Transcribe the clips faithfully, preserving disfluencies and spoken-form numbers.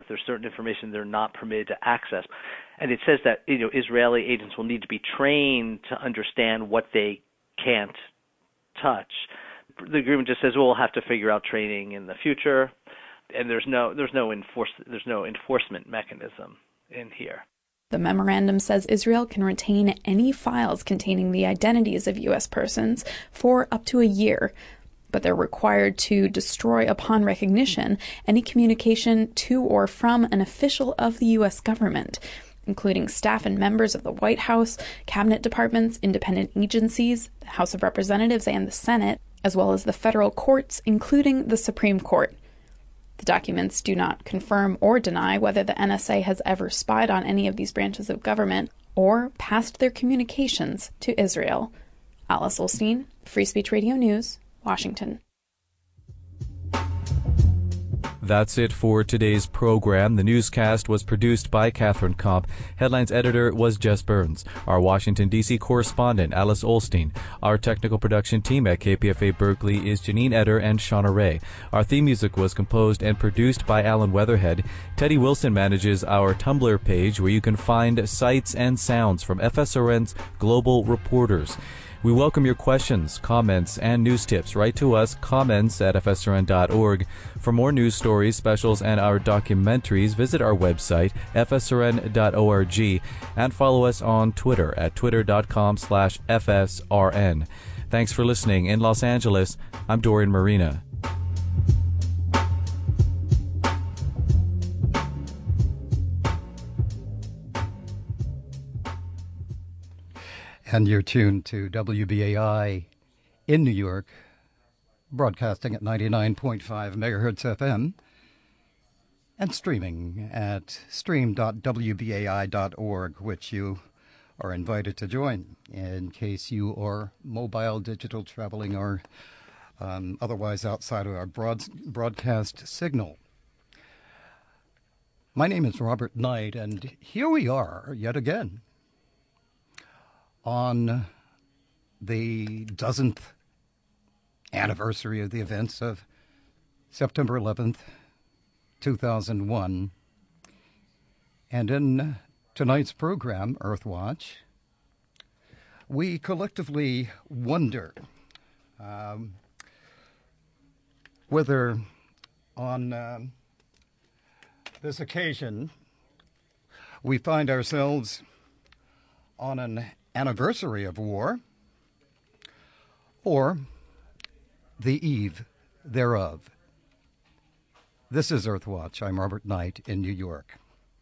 There's certain information they're not permitted to access. And it says that, you know, Israeli agents will need to be trained to understand what they can't touch. The agreement just says, well, we'll have to figure out training in the future, and there's no there's no enforce there's no enforcement mechanism in here. The memorandum says Israel can retain any files containing the identities of U S persons for up to a year, but they're required to destroy upon recognition any communication to or from an official of the U S government, including staff and members of the White House, cabinet departments, independent agencies, the House of Representatives, and the Senate, as well as the federal courts, including the Supreme Court. The documents do not confirm or deny whether the N S A has ever spied on any of these branches of government or passed their communications to Israel. Alice Ollstein, Free Speech Radio News, Washington. That's it for today's program. The newscast was produced by Catherine Kopp. Headlines editor was Jess Burns. Our Washington, D C correspondent, Alice Ollstein. Our technical production team at K P F A Berkeley is Janine Eder and Shauna Ray. Our theme music was composed and produced by Alan Weatherhead. Teddy Wilson manages our Tumblr page, where you can find sights and sounds from F S R N's global reporters. We welcome your questions, comments, and news tips. Write to us, comments at f s r n dot org. For more news stories, specials, and our documentaries, visit our website, f s r n dot org, and follow us on Twitter at twitter dot com slash f s r n. Thanks for listening. In Los Angeles, I'm Dorian Marina. And you're tuned to W B A I in New York, broadcasting at ninety-nine point five megahertz F M, and streaming at stream dot w b a i dot org, which you are invited to join in case you are mobile, digital, traveling, or um, otherwise outside of our broad, broadcast signal. My name is Robert Knight, and here we are yet again on the dozenth anniversary of the events of September eleventh, two thousand one. And in tonight's program, Earthwatch, we collectively wonder um, whether on um, this occasion we find ourselves on an anniversary of war, or the eve thereof. This is Earthwatch. I'm Robert Knight in New York.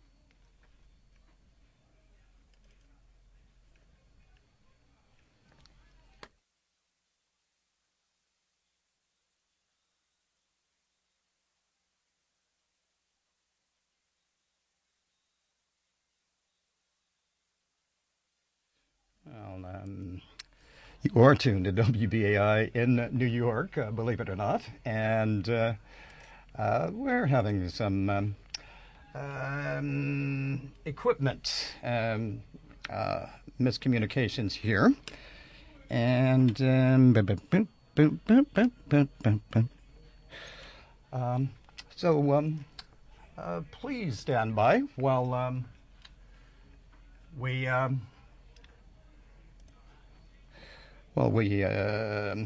Well, um, you are tuned to W B A I in New York, uh, believe it or not, and uh, uh, we're having some um, um, equipment um, uh, miscommunications here, and um, um, so um, uh, please stand by while um, we. Um, Well, we uh,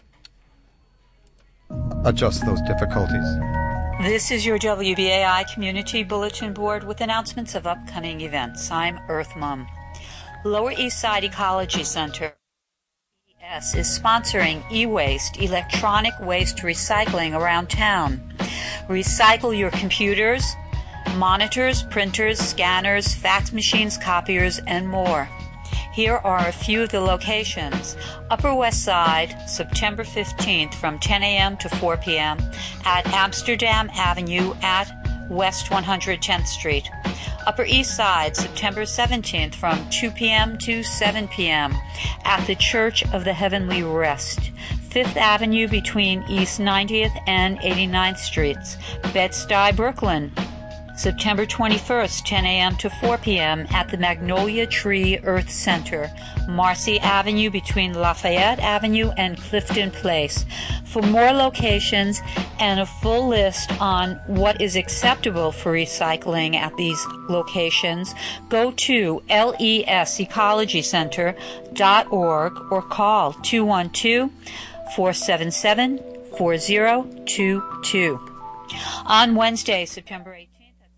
adjust those difficulties. This is your W B A I Community Bulletin Board with announcements of upcoming events. I'm Earth Mum. Lower East Side Ecology Center E S is sponsoring e-waste, electronic waste recycling around town. Recycle your computers, monitors, printers, scanners, fax machines, copiers, and more. Here are a few of the locations. Upper West Side, September fifteenth from ten a.m. to four p.m. at Amsterdam Avenue at West one hundred tenth Street. Upper East Side, September seventeenth from two p.m. to seven p.m. at the Church of the Heavenly Rest. Fifth Avenue between East ninetieth and eighty-ninth Streets, Bed-Stuy, Brooklyn. September twenty-first, ten a.m. to four p.m. at the Magnolia Tree Earth Center, Marcy Avenue between Lafayette Avenue and Clifton Place. For more locations and a full list on what is acceptable for recycling at these locations, go to les ecology center dot org or call two one two, four seven seven, four zero two two. On Wednesday, September eighteenth.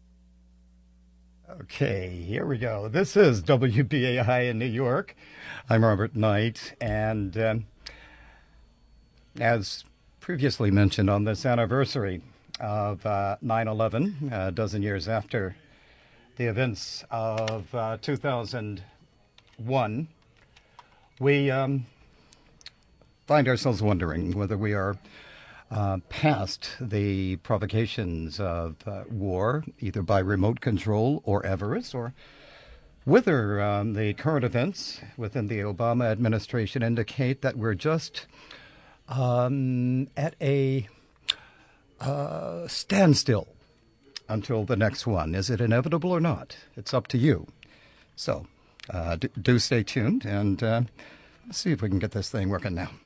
Okay, here we go. This is W B A I in New York. I'm Robert Knight, and um, as previously mentioned, on this anniversary of uh, nine eleven, a dozen years after the events of uh, two thousand one, we um, find ourselves wondering whether we are Uh, past the provocations of uh, war, either by remote control or avarice, or whether um, the current events within the Obama administration indicate that we're just um, at a uh, standstill until the next one. Is it inevitable or not? It's up to you. So uh, do, do stay tuned, and uh, let's see if we can get this thing working now.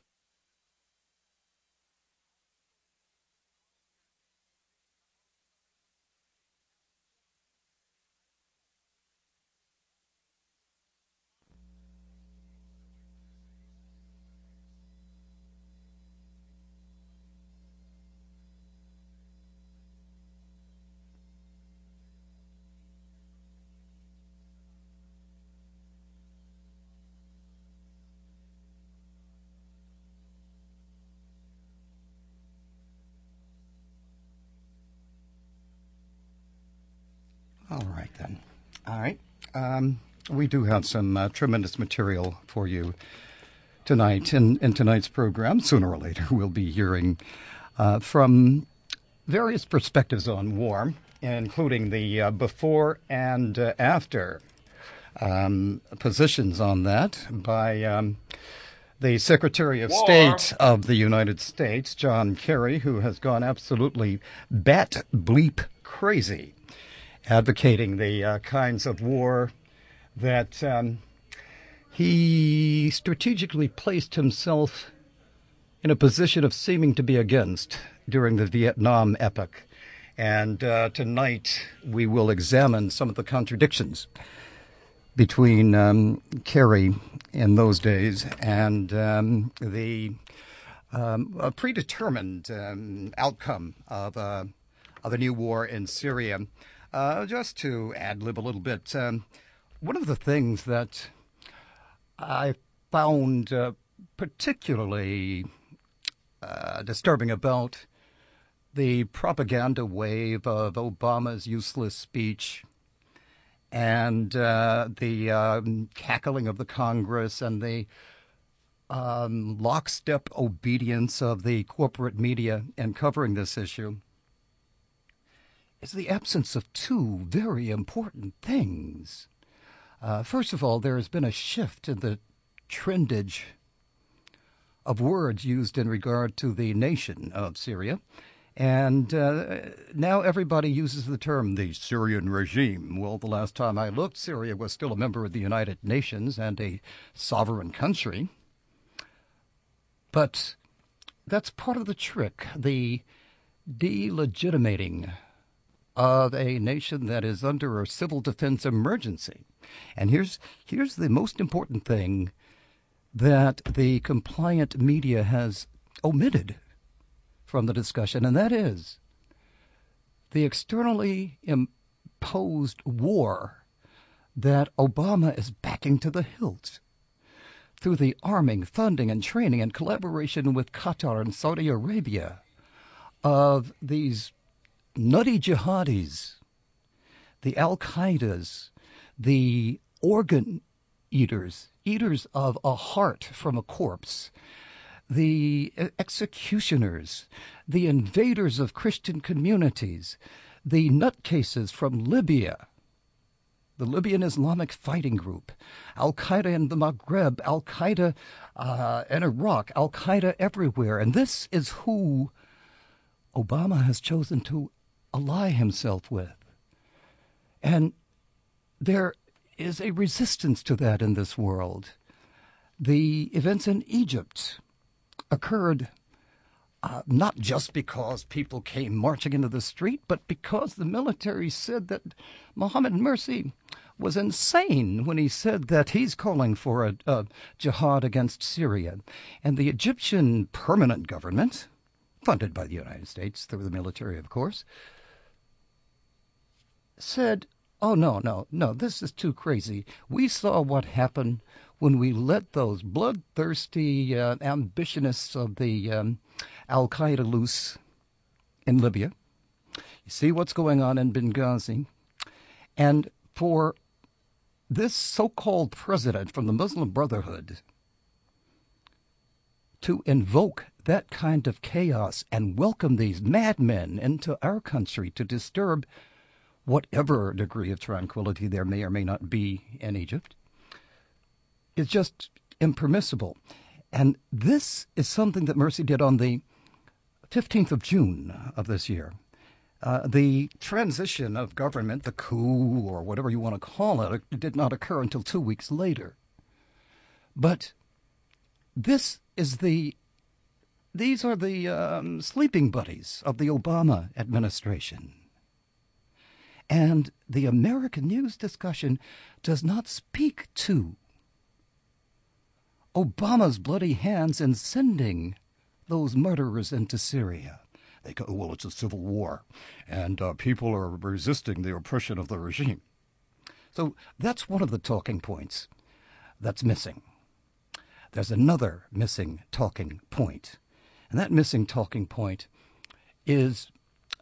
All right, then. All right. Um, we do have some uh, tremendous material for you tonight. In, in tonight's program, sooner or later, we'll be hearing uh, from various perspectives on war, including the uh, before and uh, after um, positions on that by um, the Secretary of war. State of the United States, John Kerry, who has gone absolutely bat bleep crazy, advocating the uh, kinds of war that um, he strategically placed himself in a position of seeming to be against during the Vietnam epoch. And uh, tonight we will examine some of the contradictions between um, Kerry in those days and um, the um, a predetermined um, outcome of, uh, of a new war in Syria. Uh, just to ad-lib a little bit, um, one of the things that I found uh, particularly uh, disturbing about the propaganda wave of Obama's useless speech and uh, the um, cackling of the Congress and the um, lockstep obedience of the corporate media in covering this issue is the absence of two very important things. Uh, first of all, there has been a shift in the trendage of words used in regard to the nation of Syria. And uh, now everybody uses the term the Syrian regime. Well, the last time I looked, Syria was still a member of the United Nations and a sovereign country. But that's part of the trick, the delegitimating of a nation that is under a civil defense emergency. And here's here's the most important thing that the compliant media has omitted from the discussion, and that is the externally imposed war that Obama is backing to the hilt through the arming, funding, and training and collaboration with Qatar and Saudi Arabia of these nutty jihadis, the Al-Qaedas, the organ eaters, eaters of a heart from a corpse, the executioners, the invaders of Christian communities, the nutcases from Libya, the Libyan Islamic Fighting Group, Al-Qaeda in the Maghreb, Al-Qaeda uh, in Iraq, Al-Qaeda everywhere. And this is who Obama has chosen to ally himself with. And there is a resistance to that in this world. The events in Egypt occurred uh, not just because people came marching into the street, but because the military said that Mohammed Morsi was insane when he said that he's calling for a, a jihad against Syria. And the Egyptian permanent government, funded by the United States through the military, of course, said, oh, no, no, no, this is too crazy. We saw what happened when we let those bloodthirsty uh, ambitionists of the um, Al-Qaeda loose in Libya. You see what's going on in Benghazi. And for this so-called president from the Muslim Brotherhood to invoke that kind of chaos and welcome these madmen into our country to disturb whatever degree of tranquility there may or may not be in Egypt is just impermissible. And this is something that Morsi did on the fifteenth of June of this year. Uh, the transition of government, the coup, or whatever you want to call it, it did not occur until two weeks later. But this is the, these are the um, sleeping buddies of the Obama administration. And the American news discussion does not speak to Obama's bloody hands in sending those murderers into Syria. They go, well, it's a civil war, and uh, people are resisting the oppression of the regime. So that's one of the talking points that's missing. There's another missing talking point, and that missing talking point is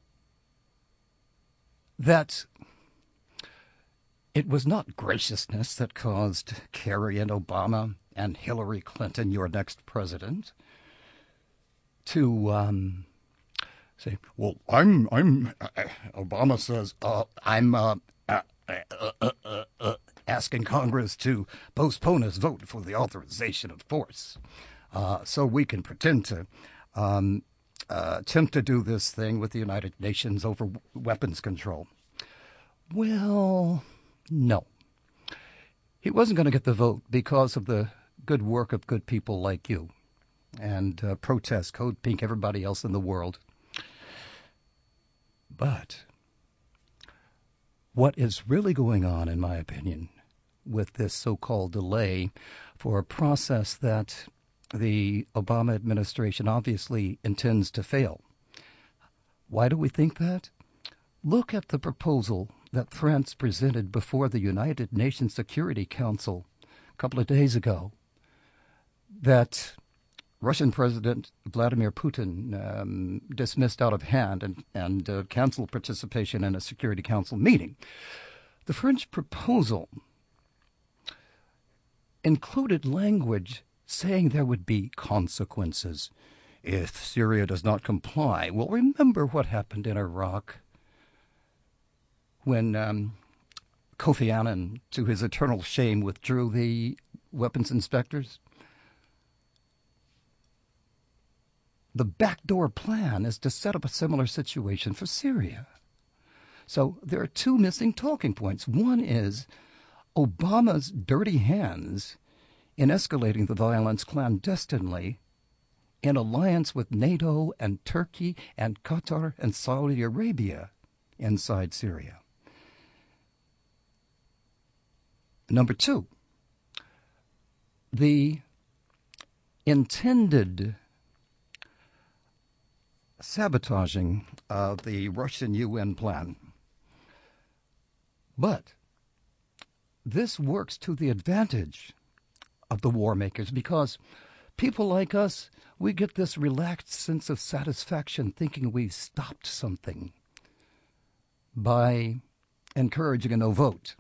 that it was not graciousness that caused Kerry and Obama and Hillary Clinton, your next president, to um, say, well, I'm, I'm, uh, Obama says, uh, I'm uh, uh, uh, uh, uh, uh, asking Congress to postpone his vote for the authorization of force uh, so we can pretend to um, uh, attempt to do this thing with the United Nations over weapons control. Well, no. He wasn't going to get the vote because of the good work of good people like you and uh, Protest, Code Pink, everybody else in the world. But what is really going on, in my opinion, with this so-called delay for a process that the Obama administration obviously intends to fail. Why do we think that? Look at the proposal that France presented before the United Nations Security Council a couple of days ago that Russian President Vladimir Putin um, dismissed out of hand and, and uh, canceled participation in a Security Council meeting. The French proposal included language saying there would be consequences if Syria does not comply. Well, remember what happened in Iraq when um, Kofi Annan, to his eternal shame, withdrew the weapons inspectors? The backdoor plan is to set up a similar situation for Syria. So there are two missing talking points. One is Obama's dirty hands in escalating the violence clandestinely in alliance with NATO and Turkey and Qatar and Saudi Arabia inside Syria. Number two, the intended sabotaging of the Russian U N plan. But this works to the advantage of the war makers because people like us, we get this relaxed sense of satisfaction thinking we've stopped something by encouraging a no vote.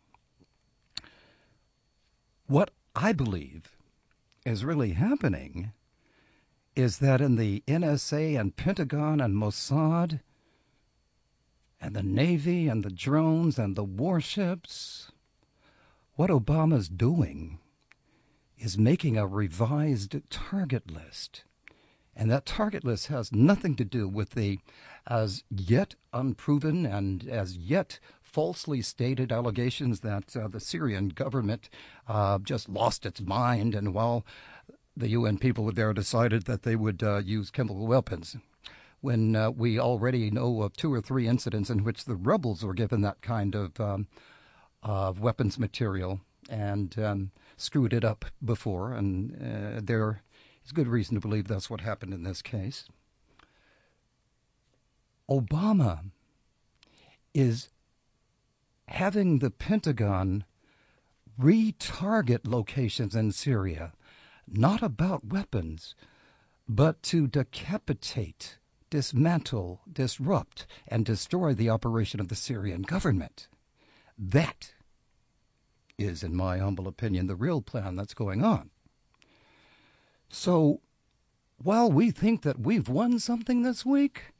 What I believe is really happening is that in the N S A and Pentagon and Mossad and the Navy and the drones and the warships, what Obama's doing is making a revised target list. And that target list has nothing to do with the as yet unproven and as yet falsely stated allegations that uh, the Syrian government uh, just lost its mind, and while the U N people there decided that they would uh, use chemical weapons, when uh, we already know of two or three incidents in which the rebels were given that kind of um, uh, weapons material and um, screwed it up before, and uh, there is good reason to believe that's what happened in this case. Obama is having the Pentagon retarget locations in Syria, not about weapons, but to decapitate, dismantle, disrupt, and destroy the operation of the Syrian government. That is, in my humble opinion, the real plan that's going on. So, while we think that we've won something this week,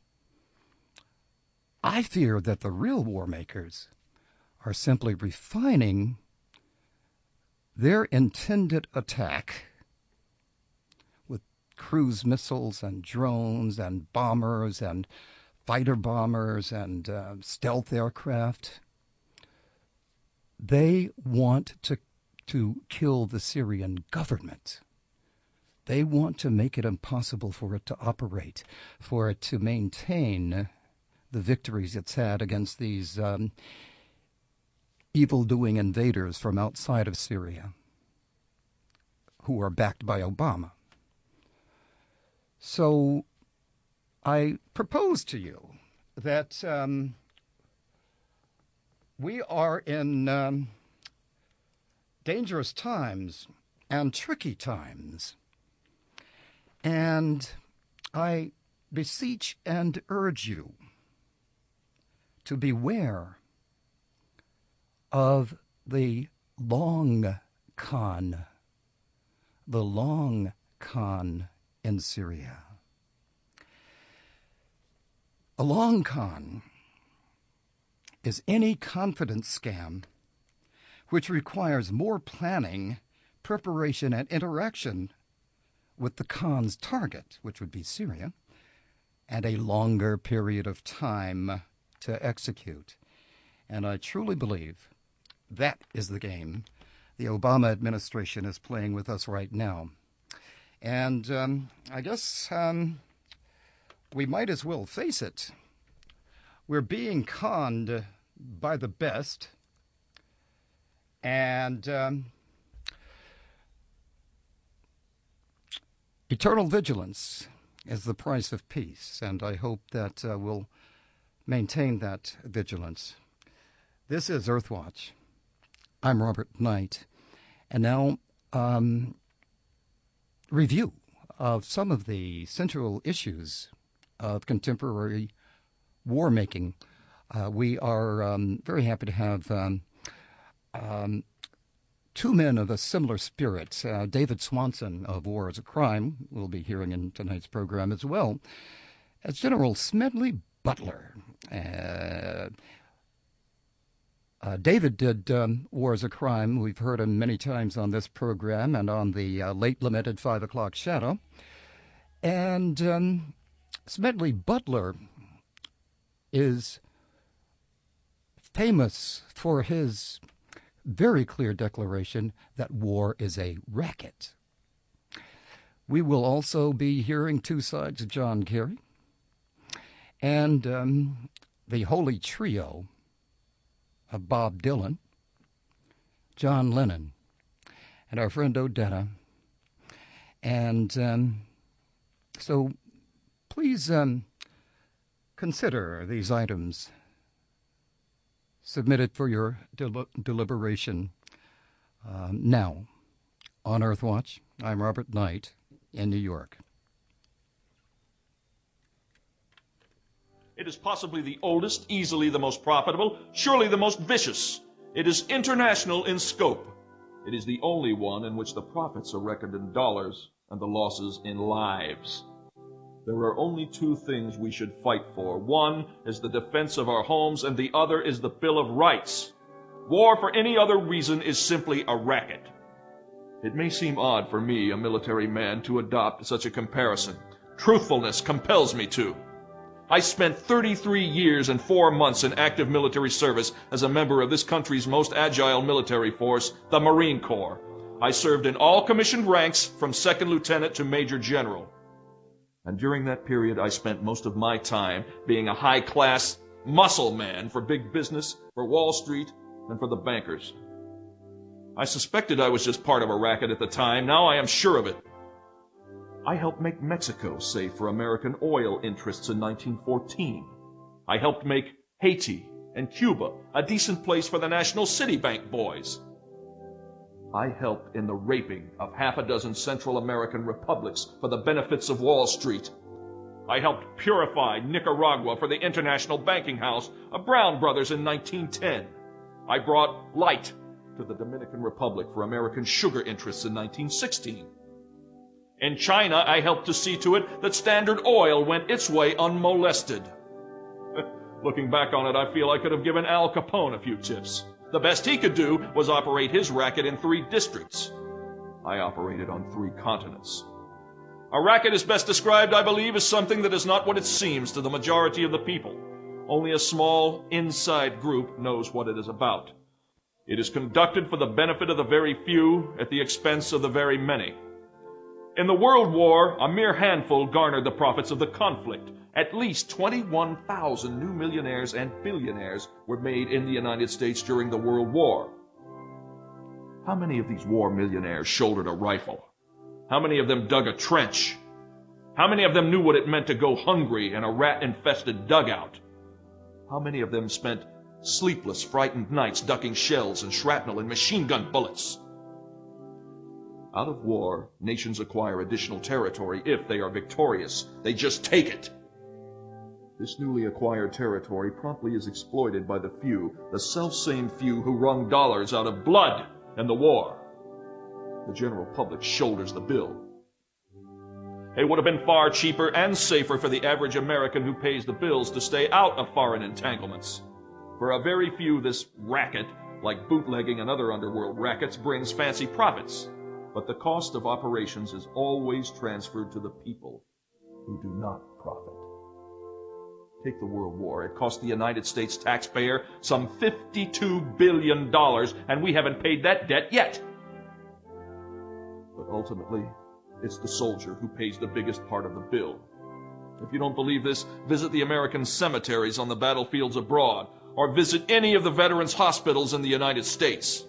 I fear that the real war makers are simply refining their intended attack with cruise missiles and drones and bombers and fighter bombers and uh, stealth aircraft. They want to, to kill the Syrian government. They want to make it impossible for it to operate, for it to maintain the victories it's had against these um, evil-doing invaders from outside of Syria who are backed by Obama. So I propose to you that um, we are in um, dangerous times and tricky times, and I beseech and urge you to beware of the long con, the long con in Syria. A long con is any confidence scam which requires more planning, preparation, and interaction with the con's target, which would be Syria, and a longer period of time to execute. And I truly believe that is the game the Obama administration is playing with us right now. And um, I guess um, we might as well face it. We're being conned by the best, and um, eternal vigilance is the price of peace, and I hope that uh, we'll maintain that vigilance. This is Earthwatch. I'm Robert Knight, and now um, review of some of the central issues of contemporary war making. Uh, we are um, very happy to have um, um, two men of a similar spirit. Uh, David Swanson of War is a Crime, we'll be hearing in tonight's program, as well as General Smedley Butler. Uh, uh, David did um, War is a Crime. We've heard him many times on this program and on the uh, late lamented five o'clock Shadow. And um, Smedley Butler is famous for his very clear declaration that war is a racket. We will also be hearing two sides of John Kerry and um, the holy trio of Bob Dylan, John Lennon, and our friend Odetta. And um, so please um, consider these items submitted for your del- deliberation um, now on Earthwatch. I'm Robert Knight in New York. It is possibly the oldest, easily the most profitable, surely the most vicious. It is international in scope. It is the only one in which the profits are reckoned in dollars and the losses in lives. There are only two things we should fight for. One is the defense of our homes, and the other is the Bill of Rights. War for any other reason is simply a racket. It may seem odd for me, a military man, to adopt such a comparison. Truthfulness compels me to. I spent thirty-three years and four months in active military service as a member of this country's most agile military force, the Marine Corps. I served in all commissioned ranks from second lieutenant to major general. And during that period, I spent most of my time being a high-class muscle man for big business, for Wall Street, and for the bankers. I suspected I was just part of a racket at the time. Now I am sure of it. I helped make Mexico safe for American oil interests in nineteen fourteen. I helped make Haiti and Cuba a decent place for the National Citibank boys. I helped in the raping of half a dozen Central American republics for the benefits of Wall Street. I helped purify Nicaragua for the International Banking House of Brown Brothers in nineteen ten. I brought light to the Dominican Republic for American sugar interests in nineteen sixteen. In China, I helped to see to it that Standard Oil went its way unmolested. Looking back on it, I feel I could have given Al Capone a few tips. The best he could do was operate his racket in three districts. I operated on three continents. A racket is best described, I believe, as something that is not what it seems to the majority of the people. Only a small, inside group knows what it is about. It is conducted for the benefit of the very few at the expense of the very many. In the World War, a mere handful garnered the profits of the conflict. At least twenty-one thousand new millionaires and billionaires were made in the United States during the World War. How many of these war millionaires shouldered a rifle? How many of them dug a trench? How many of them knew what it meant to go hungry in a rat-infested dugout? How many of them spent sleepless, frightened nights ducking shells and shrapnel and machine gun bullets? Out of war, nations acquire additional territory if they are victorious. They just take it. This newly acquired territory promptly is exploited by the few, the self-same few who wrung dollars out of blood in the war. The general public shoulders the bill. It would have been far cheaper and safer for the average American who pays the bills to stay out of foreign entanglements. For a very few, this racket, like bootlegging and other underworld rackets, brings fancy profits. But the cost of operations is always transferred to the people who do not profit. Take the World War. It cost the United States taxpayer some fifty-two billion dollars, and we haven't paid that debt yet. But ultimately, it's the soldier who pays the biggest part of the bill. If you don't believe this, visit the American cemeteries on the battlefields abroad, or visit any of the veterans' hospitals in the United States.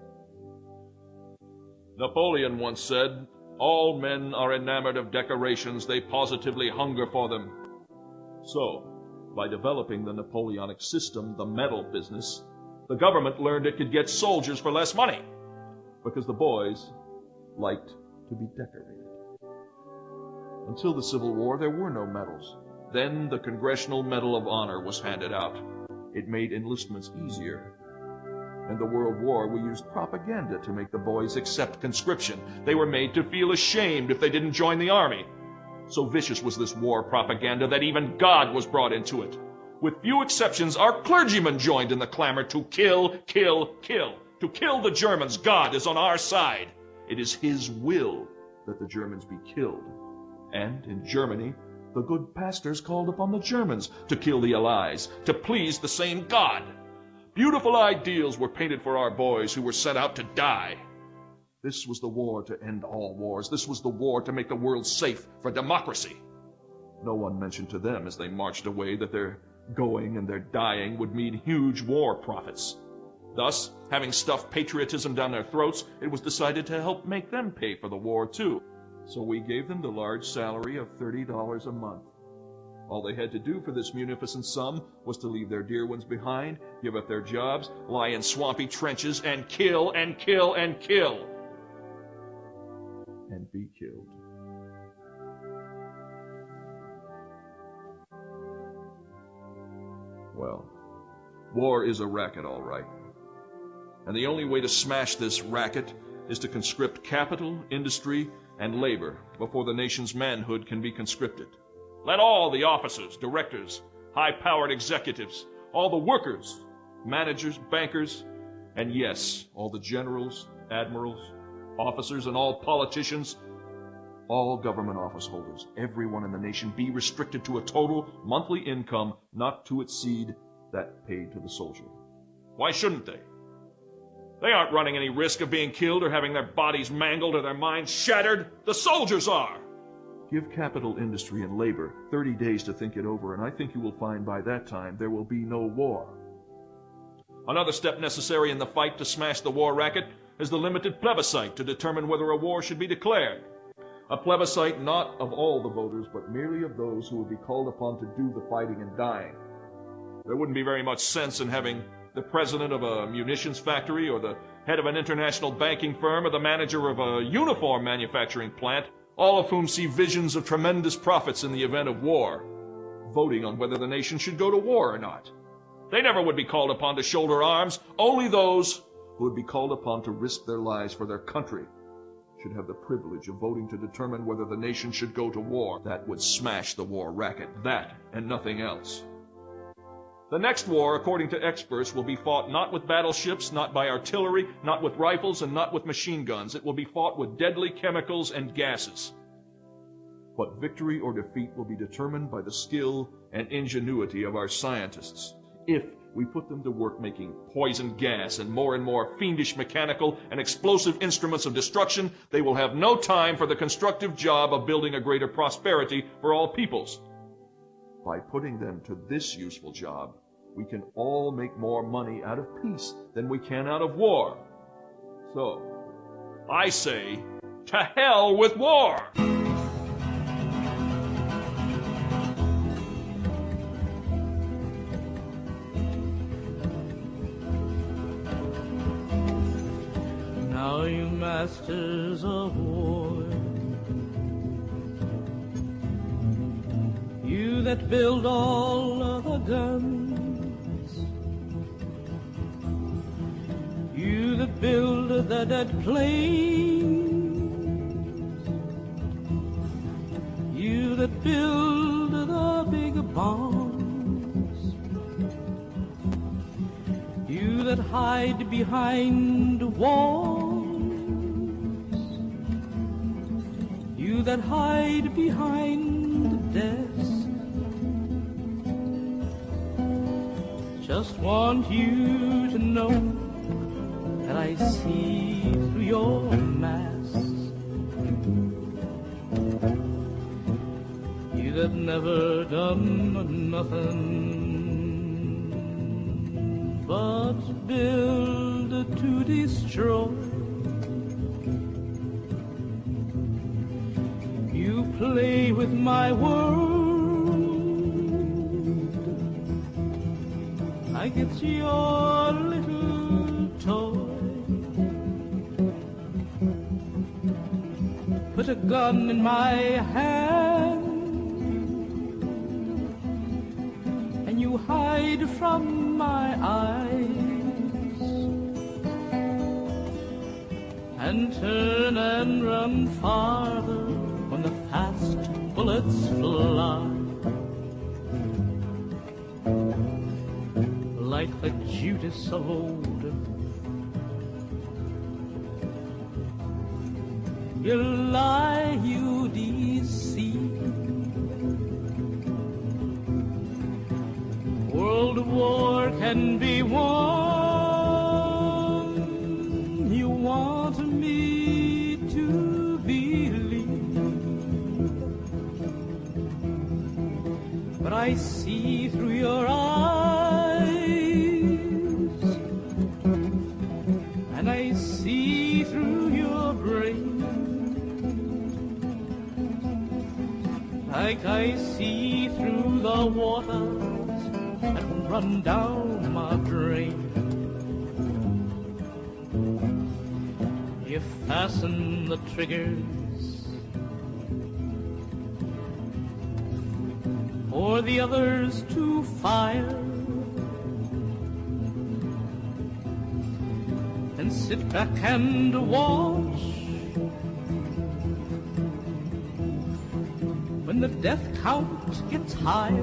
Napoleon once said, "All men are enamored of decorations, they positively hunger for them." So, by developing the Napoleonic system, the medal business, the government learned it could get soldiers for less money, because the boys liked to be decorated. Until the Civil War, there were no medals. Then the Congressional Medal of Honor was handed out. It made enlistments easier. In the World War, we used propaganda to make the boys accept conscription. They were made to feel ashamed if they didn't join the army. So vicious was this war propaganda that even God was brought into it. With few exceptions, our clergymen joined in the clamor to kill, kill, kill. To kill the Germans. God is on our side. It is His will that the Germans be killed. And in Germany, the good pastors called upon the Germans to kill the Allies, to please the same God. Beautiful ideals were painted for our boys who were sent out to die. This was the war to end all wars. This was the war to make the world safe for democracy. No one mentioned to them as they marched away that their going and their dying would mean huge war profits. Thus, having stuffed patriotism down their throats, it was decided to help make them pay for the war too. So we gave them the large salary of thirty dollars a month. All they had to do for this munificent sum was to leave their dear ones behind, give up their jobs, lie in swampy trenches, and kill and kill and kill. And be killed. Well, war is a racket, all right. And the only way to smash this racket is to conscript capital, industry, and labor before the nation's manhood can be conscripted. Let all the officers, directors, high-powered executives, all the workers, managers, bankers, and yes, all the generals, admirals, officers, and all politicians all government office holders, everyone in the nation, be restricted to a total monthly income not to exceed that paid to the soldier. Why shouldn't they? They aren't running any risk of being killed or having their bodies mangled or their minds shattered. The soldiers are. Give capital, industry, and labor thirty days to think it over, and I think you will find by that time there will be no war. Another step necessary in the fight to smash the war racket is the limited plebiscite to determine whether a war should be declared. A plebiscite not of all the voters, but merely of those who would be called upon to do the fighting and dying. There wouldn't be very much sense in having the president of a munitions factory or the head of an international banking firm or the manager of a uniform manufacturing plant, all of whom see visions of tremendous profits in the event of war, voting on whether the nation should go to war or not. They never would be called upon to shoulder arms. Only those who would be called upon to risk their lives for their country should have the privilege of voting to determine whether the nation should go to war. That would smash the war racket. That and nothing else. The next war, according to experts, will be fought not with battleships, not by artillery, not with rifles, and not with machine guns. It will be fought with deadly chemicals and gases. But victory or defeat will be determined by the skill and ingenuity of our scientists. If we put them to work making poison gas and more and more fiendish mechanical and explosive instruments of destruction, they will have no time for the constructive job of building a greater prosperity for all peoples. By putting them to this useful job, we can all make more money out of peace than we can out of war. So, I say, to hell with war! Now you masters of war, you that build all the guns, you that build the dead planes, you that build the big bombs, you that hide behind walls, you that hide behind desks. Just want you to know that I see through your masks. You that never done nothing but build to destroy. You play with my world like it's your little toy. Put a gun in my hand and you hide from my eyes and turn and run farther when the fast bullets fly. Like the Judas of old, you lie, you deceive. World war can be won. You want me to believe, but I see through your eyes. I see through your brain, like I see through the waters that run down my drain. You fasten the triggers for the others to fire, and sit back and watch when the death count gets higher.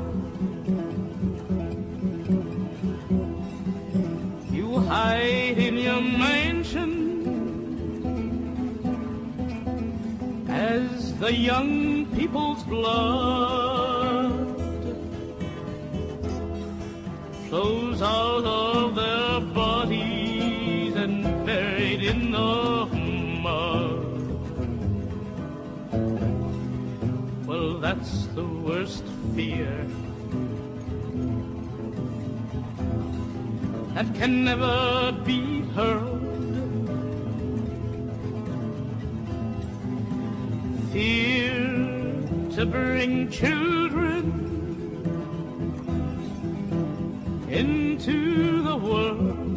You hide in your mansion as the young people's blood flows out of their bodies and buried in the mud. Well, that's the worst fear that can never be heard. Fear to bring children into the world,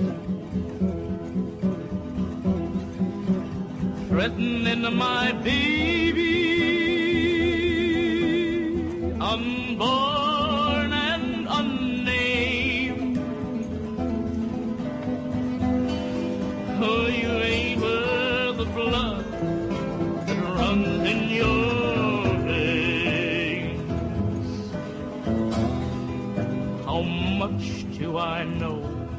threatening my baby unborn and unnamed. Oh, you ain't worth the blood that runs in your veins. How much do I know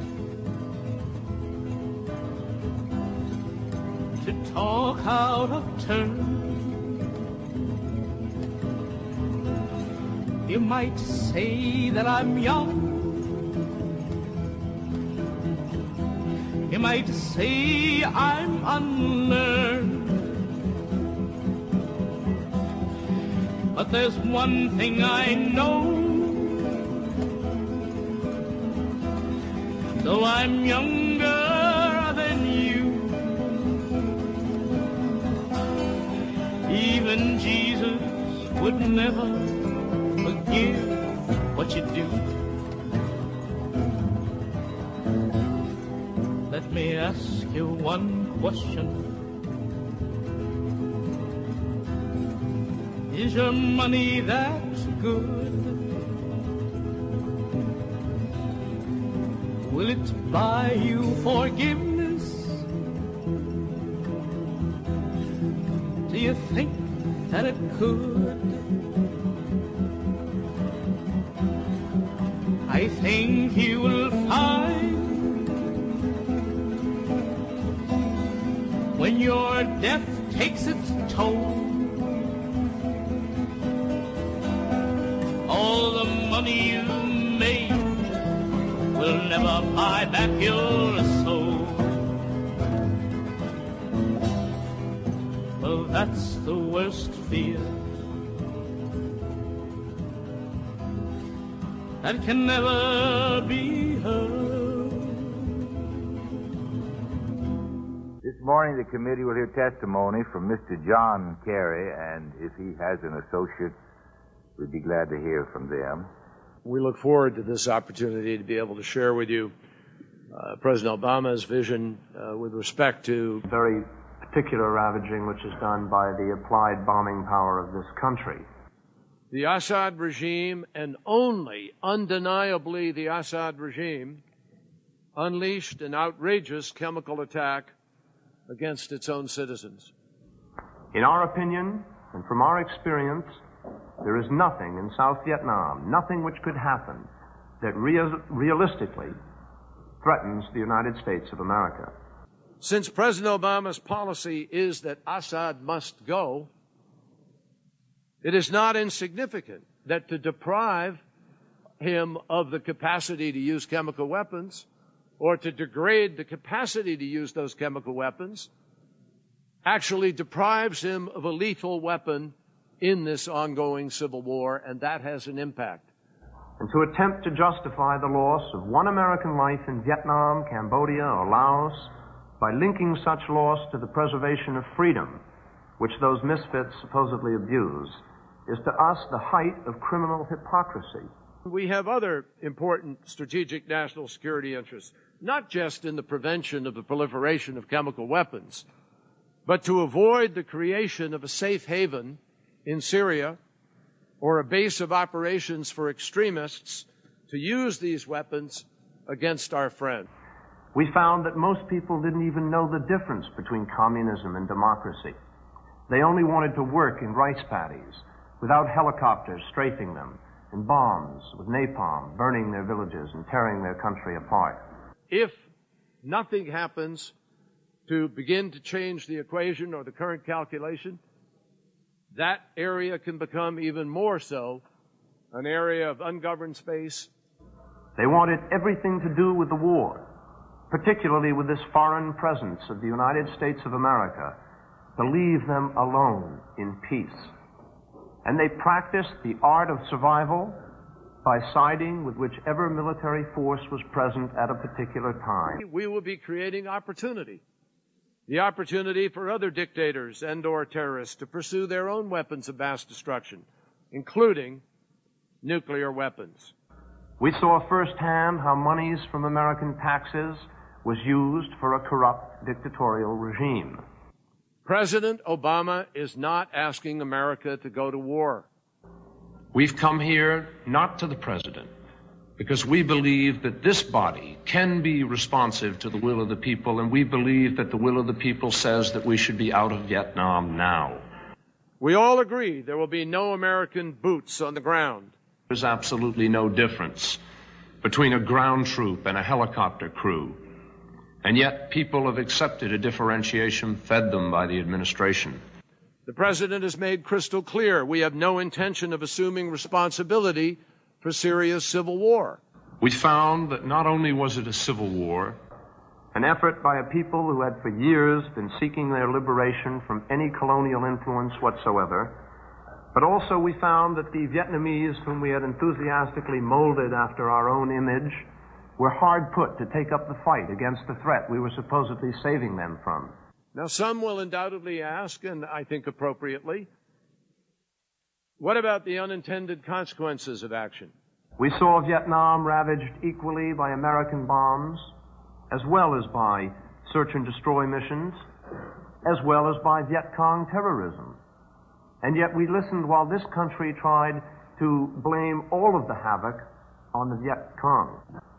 to talk out of turn? You might say that I'm young. You might say I'm unlearned. But there's one thing I know. Though I'm younger than you, even Jesus would never forgive what you do. Let me ask you one question. Is your money that good? Will it buy you forgiveness? Do you think that it could? I think you will find when your death takes its toll, all the money you made will never buy back your soul. Well, that's the worst fear that can never be heard. This morning the committee will hear testimony from Mister John Kerry, and if he has an associate, we'd be glad to hear from them. We look forward to this opportunity to be able to share with you uh, President Obama's vision uh, with respect to very particular ravaging which is done by the applied bombing power of this country. The Assad regime, and only undeniably the Assad regime, unleashed an outrageous chemical attack against its own citizens. In our opinion, and from our experience, there is nothing in South Vietnam, nothing which could happen that real, realistically threatens the United States of America. Since President Obama's policy is that Assad must go, it is not insignificant that to deprive him of the capacity to use chemical weapons or to degrade the capacity to use those chemical weapons actually deprives him of a lethal weapon in this ongoing civil war, and that has an impact. And to attempt to justify the loss of one American life in Vietnam, Cambodia, or Laos by linking such loss to the preservation of freedom, which those misfits supposedly abuse, is to us the height of criminal hypocrisy. We have other important strategic national security interests, not just in the prevention of the proliferation of chemical weapons, but to avoid the creation of a safe haven in Syria or a base of operations for extremists to use these weapons against our friend. We found that most people didn't even know the difference between communism and democracy. They only wanted to work in rice paddies without helicopters strafing them, and bombs with napalm burning their villages and tearing their country apart. If nothing happens to begin to change the equation or the current calculation, that area can become even more so an area of ungoverned space. They wanted everything to do with the war, particularly with this foreign presence of the United States of America, to leave them alone in peace. And they practiced the art of survival by siding with whichever military force was present at a particular time. We will be creating opportunity. The opportunity for other dictators and or terrorists to pursue their own weapons of mass destruction, including nuclear weapons. We saw firsthand how monies from American taxes was used for a corrupt dictatorial regime. President Obama is not asking America to go to war. We've come here not to the president, because we believe that this body can be responsive to the will of the people, and we believe that the will of the people says that we should be out of Vietnam now. We all agree there will be no American boots on the ground. There's absolutely no difference between a ground troop and a helicopter crew. And yet people have accepted a differentiation fed them by the administration. The president has made crystal clear we have no intention of assuming responsibility for Syria's civil war. We found that not only was it a civil war, an effort by a people who had for years been seeking their liberation from any colonial influence whatsoever, but also we found that the Vietnamese, whom we had enthusiastically molded after our own image, were hard put to take up the fight against the threat we were supposedly saving them from. Now, some will undoubtedly ask, and I think appropriately, what about the unintended consequences of action? We saw Vietnam ravaged equally by American bombs, as well as by search and destroy missions, as well as by Viet Cong terrorism. And yet we listened while this country tried to blame all of the havoc on the Viet Cong.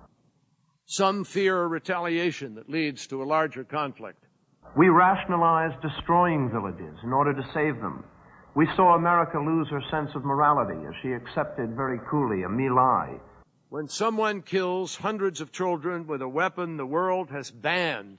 Some fear a retaliation that leads to a larger conflict. We rationalized destroying villages in order to save them. We saw America lose her sense of morality as she accepted very coolly a My Lai. When someone kills hundreds of children with a weapon the world has banned,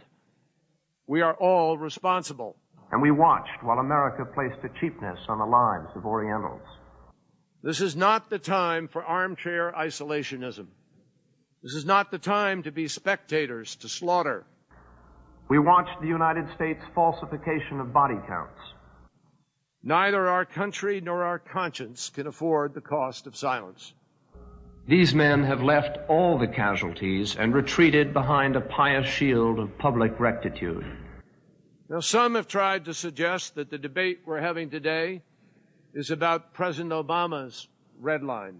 we are all responsible. And we watched while America placed a cheapness on the lives of Orientals. This is not the time for armchair isolationism. This is not the time to be spectators to slaughter. We watched the United States falsification of body counts. Neither our country nor our conscience can afford the cost of silence. These men have left all the casualties and retreated behind a pious shield of public rectitude. Now, some have tried to suggest that the debate we're having today is about President Obama's red line.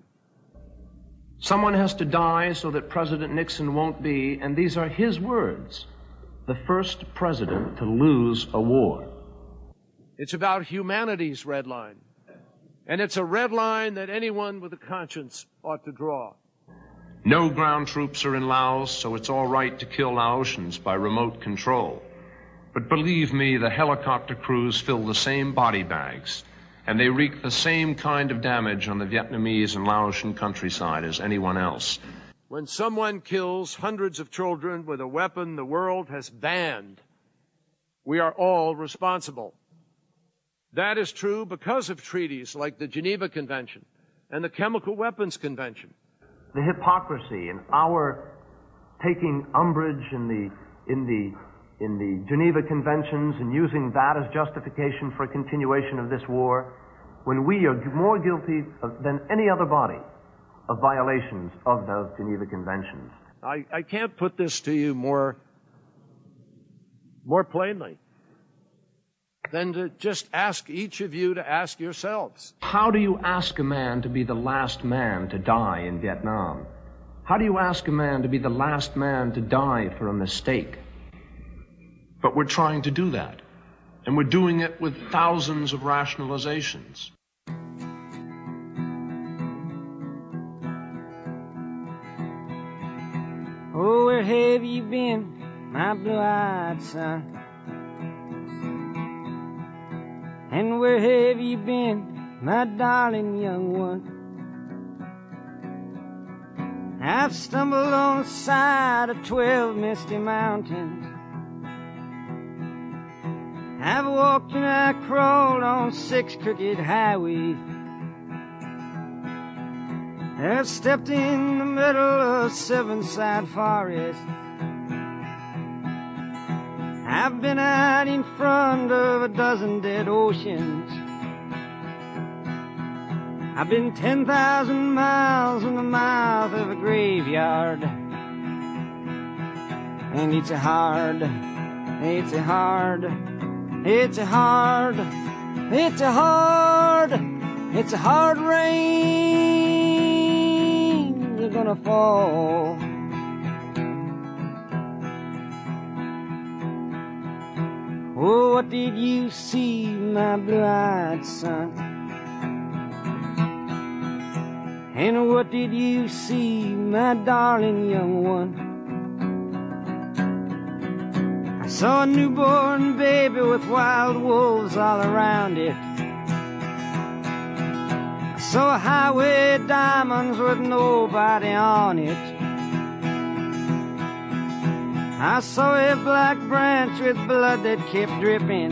Someone has to die so that President Nixon won't be, and these are his words, the first president to lose a war. It's about humanity's red line. And it's a red line that anyone with a conscience ought to draw. No ground troops are in Laos, so it's all right to kill Laotians by remote control. But believe me, the helicopter crews fill the same body bags, and they wreak the same kind of damage on the Vietnamese and Laotian countryside as anyone else. When someone kills hundreds of children with a weapon the world has banned, we are all responsible. That is true because of treaties like the Geneva Convention and the Chemical Weapons Convention. The hypocrisy in our taking umbrage in the, in the, in the Geneva Conventions and using that as justification for a continuation of this war, when we are more guilty of, than any other body of violations of those Geneva Conventions. I, I can't put this to you more, more plainly than to just ask each of you to ask yourselves. How do you ask a man to be the last man to die in Vietnam? How do you ask a man to be the last man to die for a mistake? But we're trying to do that, and we're doing it with thousands of rationalizations. Oh, where have you been, my blue-eyed son? And where have you been, my darling young one? I've stumbled on the side of twelve misty mountains. I've walked and I crawled on six crooked highways. I've stepped in the middle of seven side forests. I've been out in front of a dozen dead oceans. I've been ten thousand miles in the mouth of a graveyard. And it's a hard, it's a hard, it's a hard, it's a hard, it's a hard rain you're gonna fall. Oh, what did you see, my blue-eyed son? And what did you see, my darling young one? I saw a newborn baby with wild wolves all around it. I saw a highway of diamonds with nobody on it. I saw a black branch with blood that kept dripping.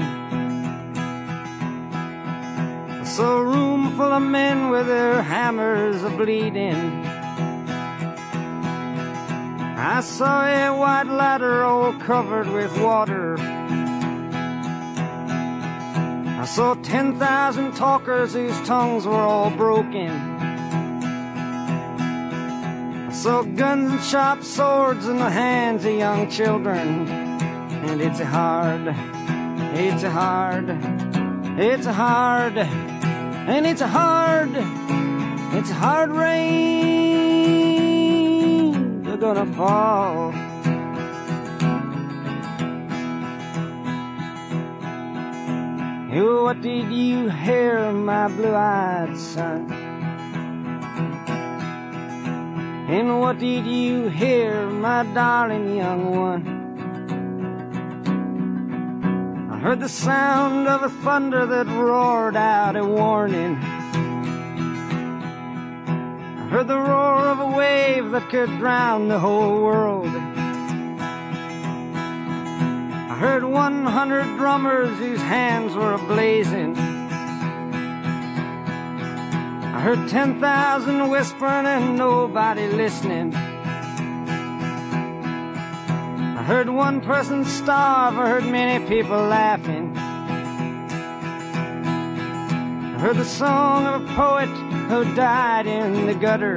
I saw a room full of men with their hammers a-bleeding. I saw a white ladder all covered with water. I saw ten thousand talkers whose tongues were all broken. I saw guns and sharp swords in the hands of young children. And it's a hard, it's a hard, it's a hard, and it's a hard, it's a hard rain you're gonna fall. Oh, what did you hear, my blue-eyed son? And what did you hear, my darling young one? I heard the sound of a thunder that roared out a warning. I heard the roar of a wave that could drown the whole world. I heard one hundred drummers whose hands were ablazing. I heard ten thousand whispering and nobody listening. I heard one person starve, I heard many people laughing. I heard the song of a poet who died in the gutter.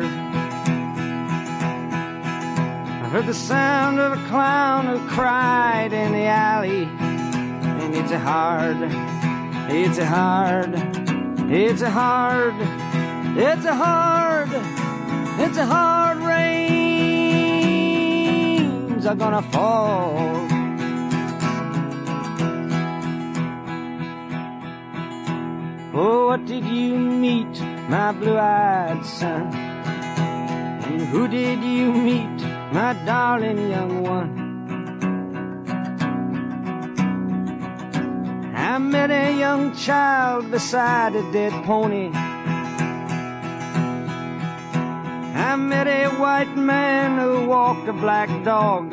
I heard the sound of a clown who cried in the alley. And it's a hard, it's a hard, it's a hard, it's a hard, it's a hard rains are gonna fall. Oh, what did you meet, my blue-eyed son? And who did you meet, my darling young one? I met a young child beside a dead pony. I met a white man who walked a black dog.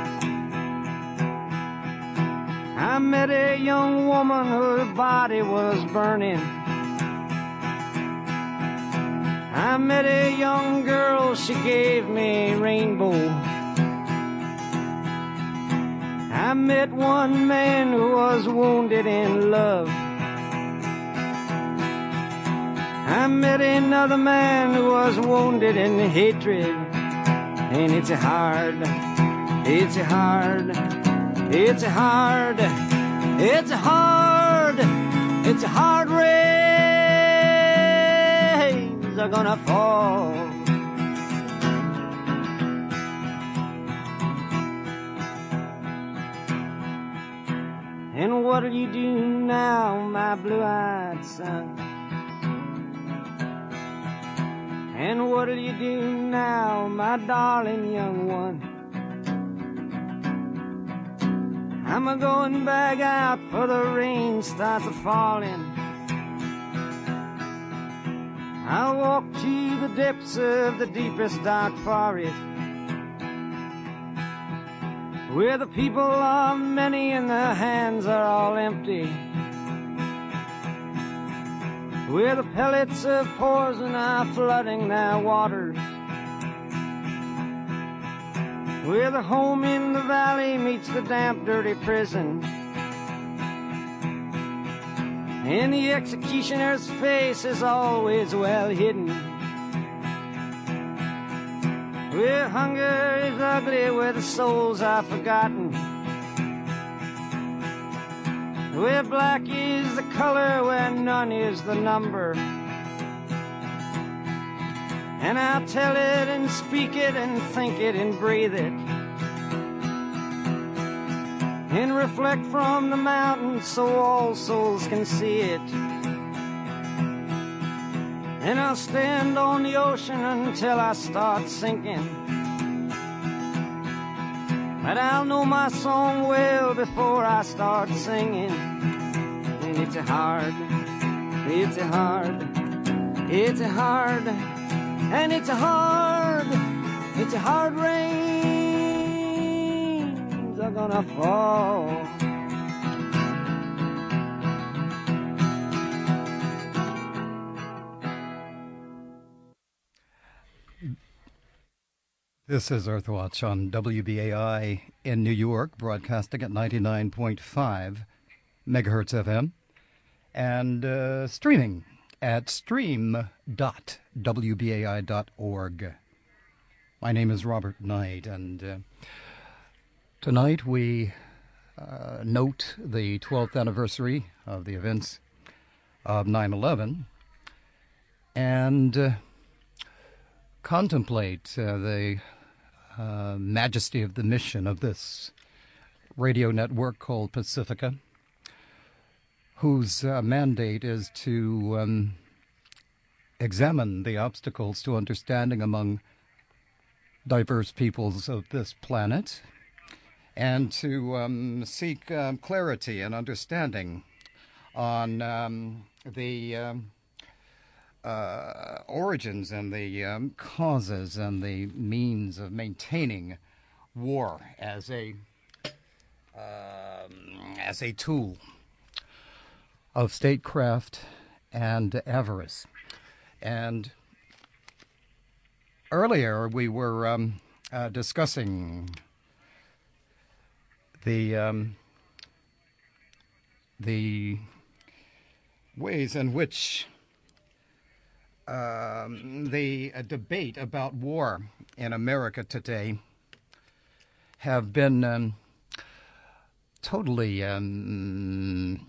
I met a young woman whose body was burning. I met a young girl, she gave me a rainbow. I met one man who was wounded in love. I met another man who was wounded in hatred. And it's a hard, it's a hard, it's a hard, it's a hard, it's a hard rains are gonna fall. And what'll you do now, my blue-eyed son? And what'll you do now, my darling young one? I'm a-going back out for the rain starts a-falling. I'll walk to the depths of the deepest dark forest, where the people are many and their hands are all empty, where the pellets of poison are flooding their waters, where the home in the valley meets the damp, dirty prison, and the executioner's face is always well hidden, where hunger is ugly, where the souls are forgotten, where black is the color, where none is the number. And I'll tell it and speak it and think it and breathe it, and reflect from the mountain so all souls can see it. And I'll stand on the ocean until I start sinking, but I'll know my song well before I start singing. And it's a hard, it's a hard, it's a hard, and it's a hard, it's a hard rains are gonna fall. This is Earthwatch on W B A I in New York, broadcasting at ninety-nine point five megahertz F M, and uh, streaming at stream dot w b a i dot org. My name is Robert Knight, and uh, tonight we uh, note the twelfth anniversary of the events of nine eleven, and uh, contemplate uh, the uh, majesty of the mission of this radio network called Pacifica, whose uh, mandate is to um, examine the obstacles to understanding among diverse peoples of this planet, and to um, seek um, clarity and understanding on um, the um, uh, origins and the um, causes and the means of maintaining war as a um, as a tool of statecraft and avarice. And earlier we were um, uh, discussing the um, the ways in which um, the uh, debate about war in America today have been um, totally um,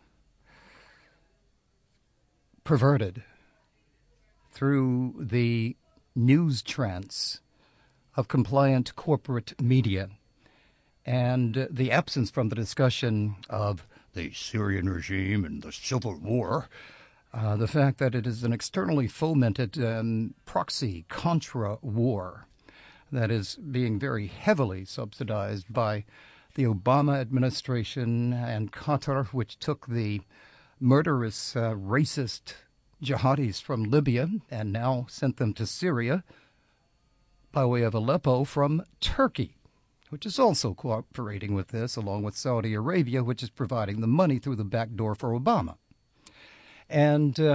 perverted through the news trance of compliant corporate media, and the absence from the discussion of the Syrian regime and the civil war, uh, the fact that it is an externally fomented um, proxy contra war that is being very heavily subsidized by the Obama administration and Qatar, which took the murderous, uh, racist jihadis from Libya and now sent them to Syria by way of Aleppo from Turkey, which is also cooperating with this, along with Saudi Arabia, which is providing the money through the back door for Obama. And uh,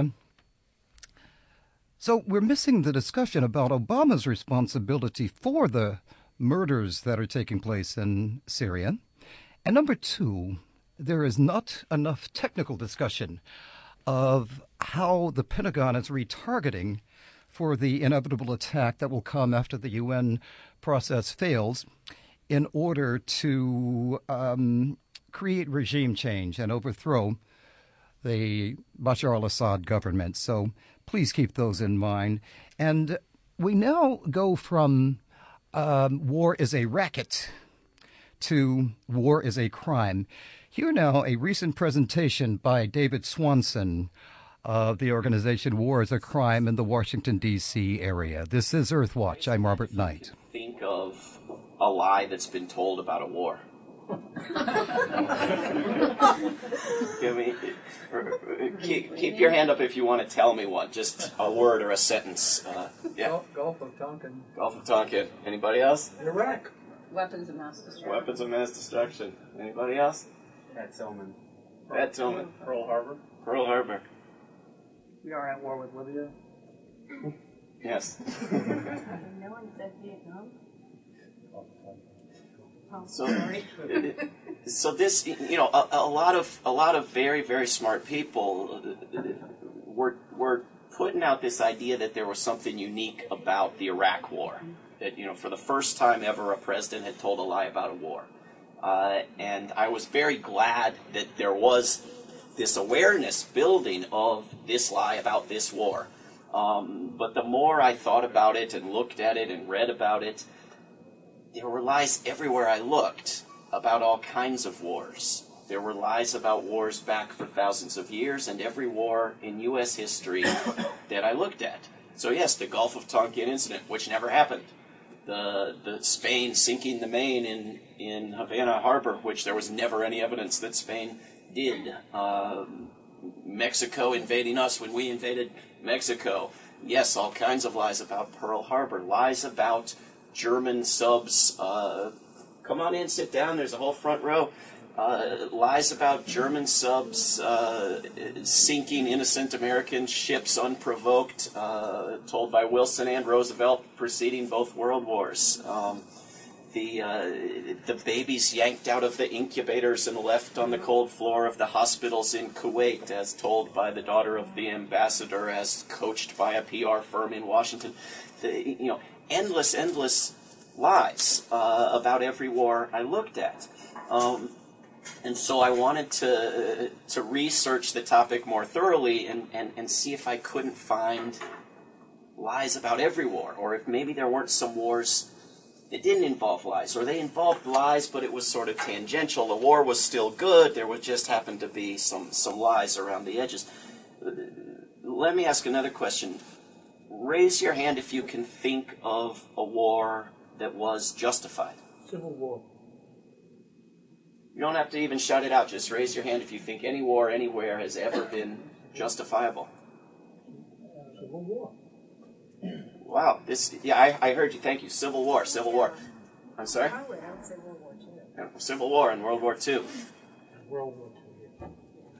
so we're missing the discussion about Obama's responsibility for the murders that are taking place in Syria. And number two, there is not enough technical discussion of how the Pentagon is retargeting for the inevitable attack that will come after the U N process fails in order to um, create regime change and overthrow the Bashar al-Assad government. So please keep those in mind. And we now go from um, war is a racket to war is a crime. Here now a recent presentation by David Swanson of the organization War is a Crime in the Washington, D C area. This is Earthwatch. I'm Robert Knight. Think of a lie that's been told about a war. Give me, keep, keep your hand up if you want to tell me one. Just a word or a sentence. Uh, yeah. Gulf of Tonkin. Gulf of Tonkin. Anybody else? Iraq. Weapons of mass destruction. Weapons of mass destruction. Anybody else? Pat Tillman. Pat Tillman. Pearl Harbor. Pearl Harbor. We are at war with Libya. Yes. No one said Vietnam. Oh, So, so this, you know, a, a lot of a lot of very very smart people were were putting out this idea that there was something unique about the Iraq War. That, you know, for the first time ever, a president had told a lie about a war, uh, and I was very glad that there was this awareness building of this lie about this war. Um, but the more I thought about it and looked at it and read about it, there were lies everywhere I looked about all kinds of wars. There were lies about wars back for thousands of years, and every war in U S history that I looked at. So yes, the Gulf of Tonkin incident, which never happened. The the Spain sinking the Maine in, in Havana Harbor, which there was never any evidence that Spain did. Um, Mexico invading us when we invaded Mexico. Yes, all kinds of lies about Pearl Harbor. Lies about German subs. Uh, come on in, sit down. There's a whole front row. Uh, lies about German subs uh, sinking innocent American ships unprovoked, uh, told by Wilson and Roosevelt preceding both world wars. Um, the uh, the babies yanked out of the incubators and left on the cold floor of the hospitals in Kuwait, as told by the daughter of the ambassador, as coached by a P R firm in Washington. The, you know, endless, endless lies uh, about every war I looked at. Um, And so I wanted to to research the topic more thoroughly and, and, and see if I couldn't find lies about every war, or if maybe there weren't some wars that didn't involve lies, or they involved lies but it was sort of tangential. The war was still good, there would just happen to be some, some lies around the edges. Let me ask another question. Raise your hand if you can think of a war that was justified. Civil War. You don't have to even shout it out. Just raise your hand if you think any war anywhere has ever been justifiable. Civil War. Wow. This. Yeah, I, I heard you. Thank you. Civil War. Civil War. I'm sorry? I would, I would say World War Two. Yeah, Civil War and World War Two. World War Two.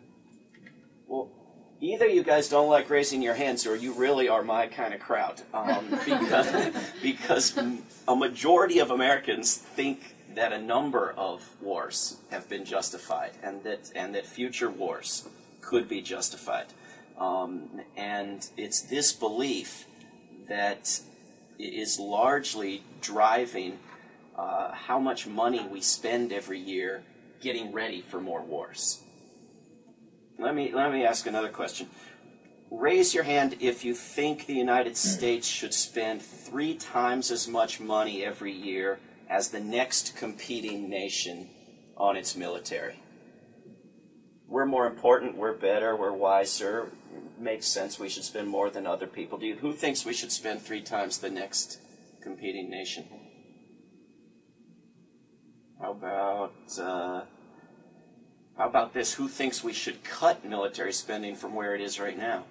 Well, either you guys don't like raising your hands, or you really are my kind of crowd. Um, because, because a majority of Americans think that a number of wars have been justified, and that and that future wars could be justified. Um, and it's this belief that is largely driving uh, how much money we spend every year getting ready for more wars. Let me let me ask another question. Raise your hand if you think the United States should spend three times as much money every year as the next competing nation on its military. We're more important, we're better, we're wiser. It makes sense we should spend more than other people. Do you, who thinks we should spend three times the next competing nation? How about uh, how about this? Who thinks we should cut military spending from where it is right now?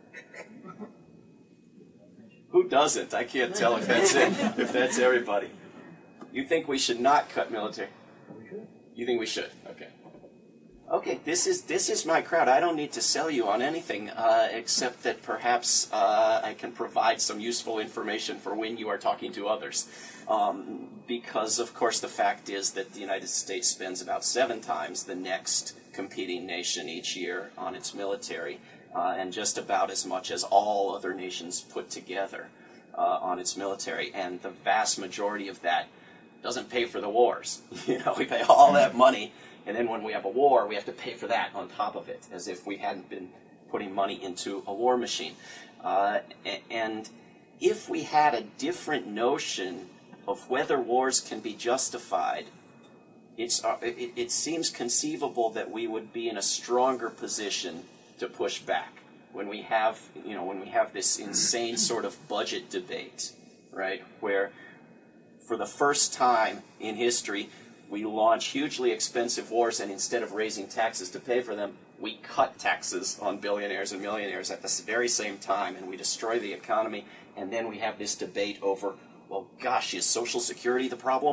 Who doesn't? I can't tell if that's it, if that's everybody. You think we should not cut military? We should. You think we should? Okay. Okay, this is this is my crowd. I don't need to sell you on anything, uh, except that perhaps uh, I can provide some useful information for when you are talking to others. Um, because, of course, the fact is that the United States spends about seven times the next competing nation each year on its military, uh, and just about as much as all other nations put together uh, on its military. And the vast majority of that doesn't pay for the wars. You know, we pay all that money, and then when we have a war, we have to pay for that on top of it, as if we hadn't been putting money into a war machine. Uh, and if we had a different notion of whether wars can be justified, it's, uh, it, it seems conceivable that we would be in a stronger position to push back when we have, you know, when we have this insane sort of budget debate, right, where for the first time in history, we launch hugely expensive wars, and instead of raising taxes to pay for them, we cut taxes on billionaires and millionaires at the very same time, and we destroy the economy, and then we have this debate over, well, gosh, is Social Security the problem?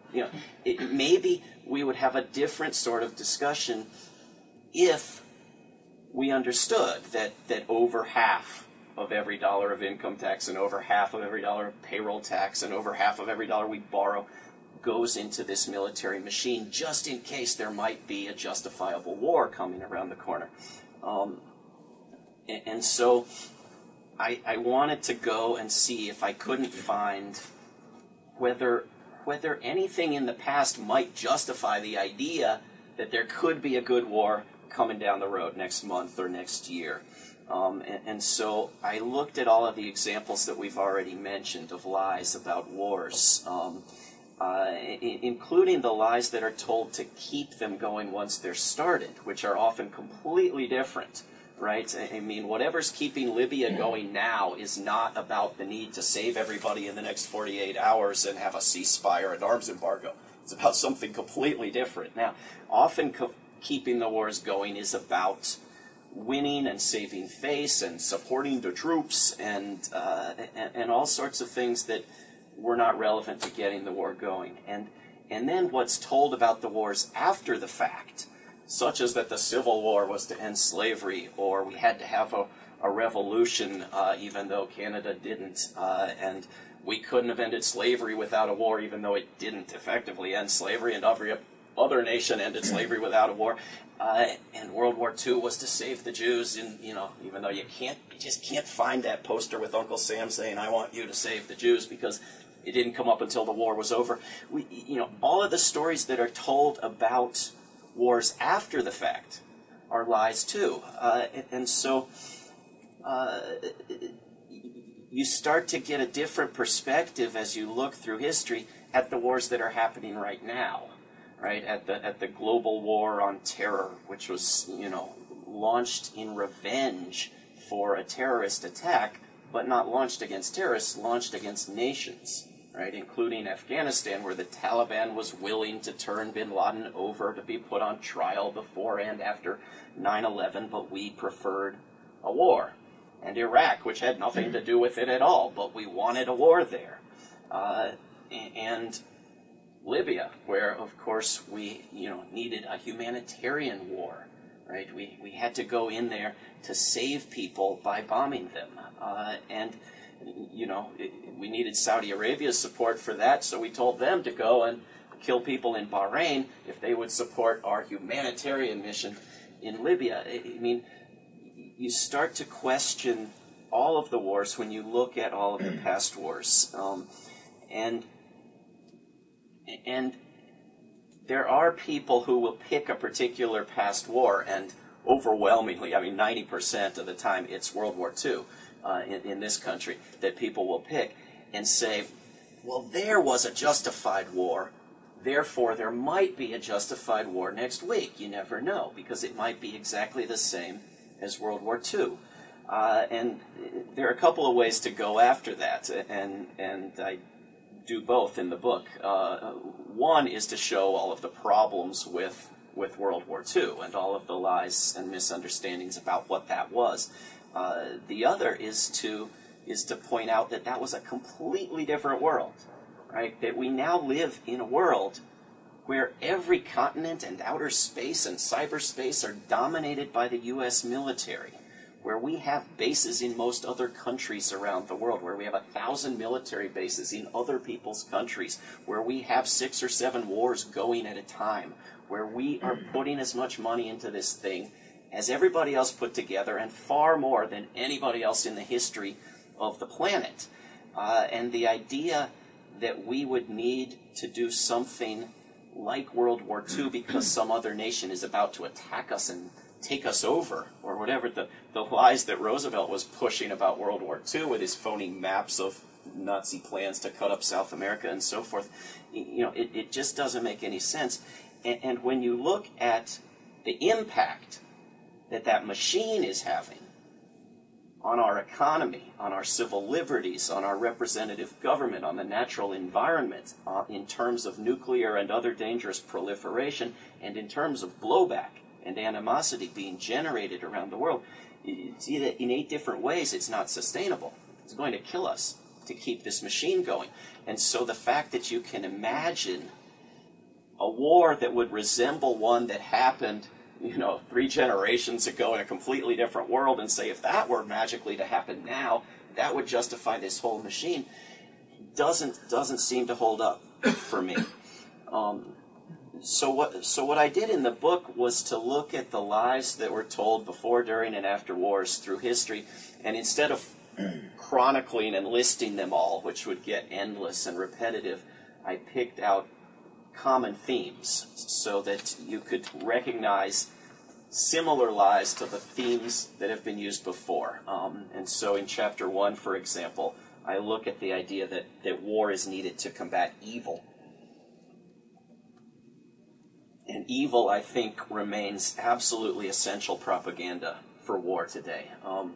You know, it, maybe we would have a different sort of discussion if we understood that, that over half of every dollar of income tax and over half of every dollar of payroll tax and over half of every dollar we borrow goes into this military machine just in case there might be a justifiable war coming around the corner. Um, and, and so I, I wanted to go and see if I couldn't find whether whether anything in the past might justify the idea that there could be a good war coming down the road next month or next year. Um, and, and so I looked at all of the examples that we've already mentioned of lies about wars, um, uh, I- including the lies that are told to keep them going once they're started, which are often completely different, right? I, I mean, whatever's keeping Libya going now is not about the need to save everybody in the next forty-eight hours and have a ceasefire and arms embargo. It's about something completely different. Now, often co- keeping the wars going is about winning and saving face and supporting the troops and, uh, and and all sorts of things that were not relevant to getting the war going. And and then what's told about the wars after the fact, such as that the Civil War was to end slavery, or we had to have a, a revolution uh, even though Canada didn't, uh, and we couldn't have ended slavery without a war even though it didn't effectively end slavery, and every other nation ended slavery without a war. Uh, and World War Two was to save the Jews, in, you know, even though you can't, you just can't find that poster with Uncle Sam saying, "I want you to save the Jews," because it didn't come up until the war was over. We, you know, all of the stories that are told about wars after the fact are lies too. Uh, and, and so uh, you start to get a different perspective as you look through history at the wars that are happening right now. Right, at the at the global war on terror, which was, you know, launched in revenge for a terrorist attack, but not launched against terrorists, launched against nations, right, including Afghanistan, where the Taliban was willing to turn bin Laden over to be put on trial before and after nine eleven, but we preferred a war. And Iraq, which had nothing to do with it at all, but we wanted a war there. Uh, and Libya, where, of course, we, you know, needed a humanitarian war, right? We we had to go in there to save people by bombing them. Uh, and, you know, it, we needed Saudi Arabia's support for that, so we told them to go and kill people in Bahrain if they would support our humanitarian mission in Libya. I, I mean, you start to question all of the wars when you look at all of the past wars. Um, and... And there are people who will pick a particular past war, and overwhelmingly, I mean ninety percent of the time, it's World War Two uh, in, in this country that people will pick and say, well, there was a justified war, therefore there might be a justified war next week. You never know, because it might be exactly the same as World War Two. Uh, and there are a couple of ways to go after that, and, and I do both in the book. Uh, one is to show all of the problems with with World War Two and all of the lies and misunderstandings about what that was. Uh, the other is to is to point out that that was a completely different world, right? That we now live in a world where every continent and outer space and cyberspace are dominated by the U S military, where we have bases in most other countries around the world, where we have a thousand military bases in other people's countries, where we have six or seven wars going at a time, where we are putting as much money into this thing as everybody else put together, and far more than anybody else in the history of the planet. Uh, and the idea that we would need to do something like World War Two because some other nation is about to attack us and take us over, or whatever the, the lies that Roosevelt was pushing about World War Two with his phony maps of Nazi plans to cut up South America and so forth, you know, it, it just doesn't make any sense. And, and when you look at the impact that that machine is having on our economy, on our civil liberties, on our representative government, on the natural environment, uh, in terms of nuclear and other dangerous proliferation, and in terms of blowback and animosity being generated around the world, see that in eight different ways it's not sustainable. It's going to kill us to keep this machine going. And so the fact that you can imagine a war that would resemble one that happened, you know, three generations ago in a completely different world, and say if that were magically to happen now, that would justify this whole machine, doesn't doesn't seem to hold up for me. Um, so what so what I did in the book was to look at the lies that were told before, during, and after wars through history, and instead of chronicling and listing them all, which would get endless and repetitive, I picked out common themes so that you could recognize similar lies to the themes that have been used before. Um, and so in chapter one, for example, I look at the idea that, that war is needed to combat evil. And evil, I think, remains absolutely essential propaganda for war today. Um,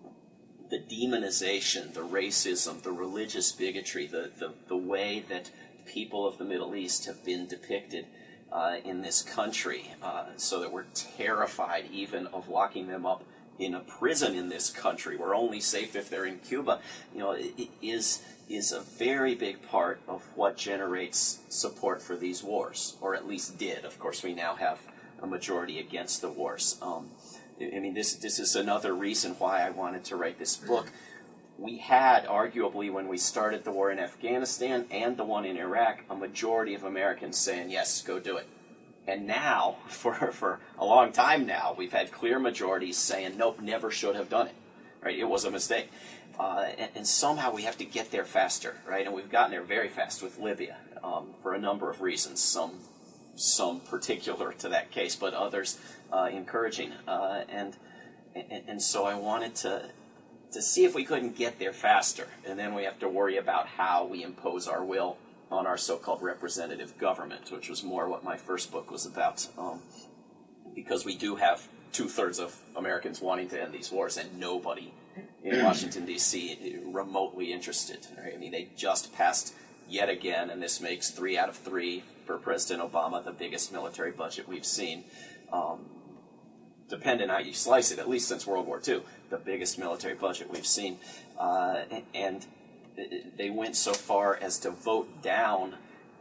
the demonization, the racism, the religious bigotry, the, the, the way that people of the Middle East have been depicted uh, in this country, uh, so that we're terrified even of locking them up in a prison in this country. We're only safe if they're in Cuba. You know, it, it is is a very big part of what generates support for these wars, or at least did. Of course, we now have a majority against the wars. Um, I mean, this this is another reason why I wanted to write this book. We had, arguably, when we started the war in Afghanistan and the one in Iraq, a majority of Americans saying, yes, go do it. And now, for for a long time now, we've had clear majorities saying, nope, never should have done it. Right? It was a mistake. Uh, and, and somehow we have to get there faster, right? And we've gotten there very fast with Libya um, for a number of reasons, some some particular to that case, but others uh, encouraging. Uh, and, and and so I wanted to to see if we couldn't get there faster, and then we have to worry about how we impose our will on our so-called representative government, which was more what my first book was about, um, because we do have two-thirds of Americans wanting to end these wars, and nobody in Washington, D C remotely interested. Right? I mean, they just passed yet again, and this makes three out of three for President Obama the biggest military budget we've seen. Um, depending on how you slice it, at least since World War Two, the biggest military budget we've seen. Uh, and they went so far as to vote down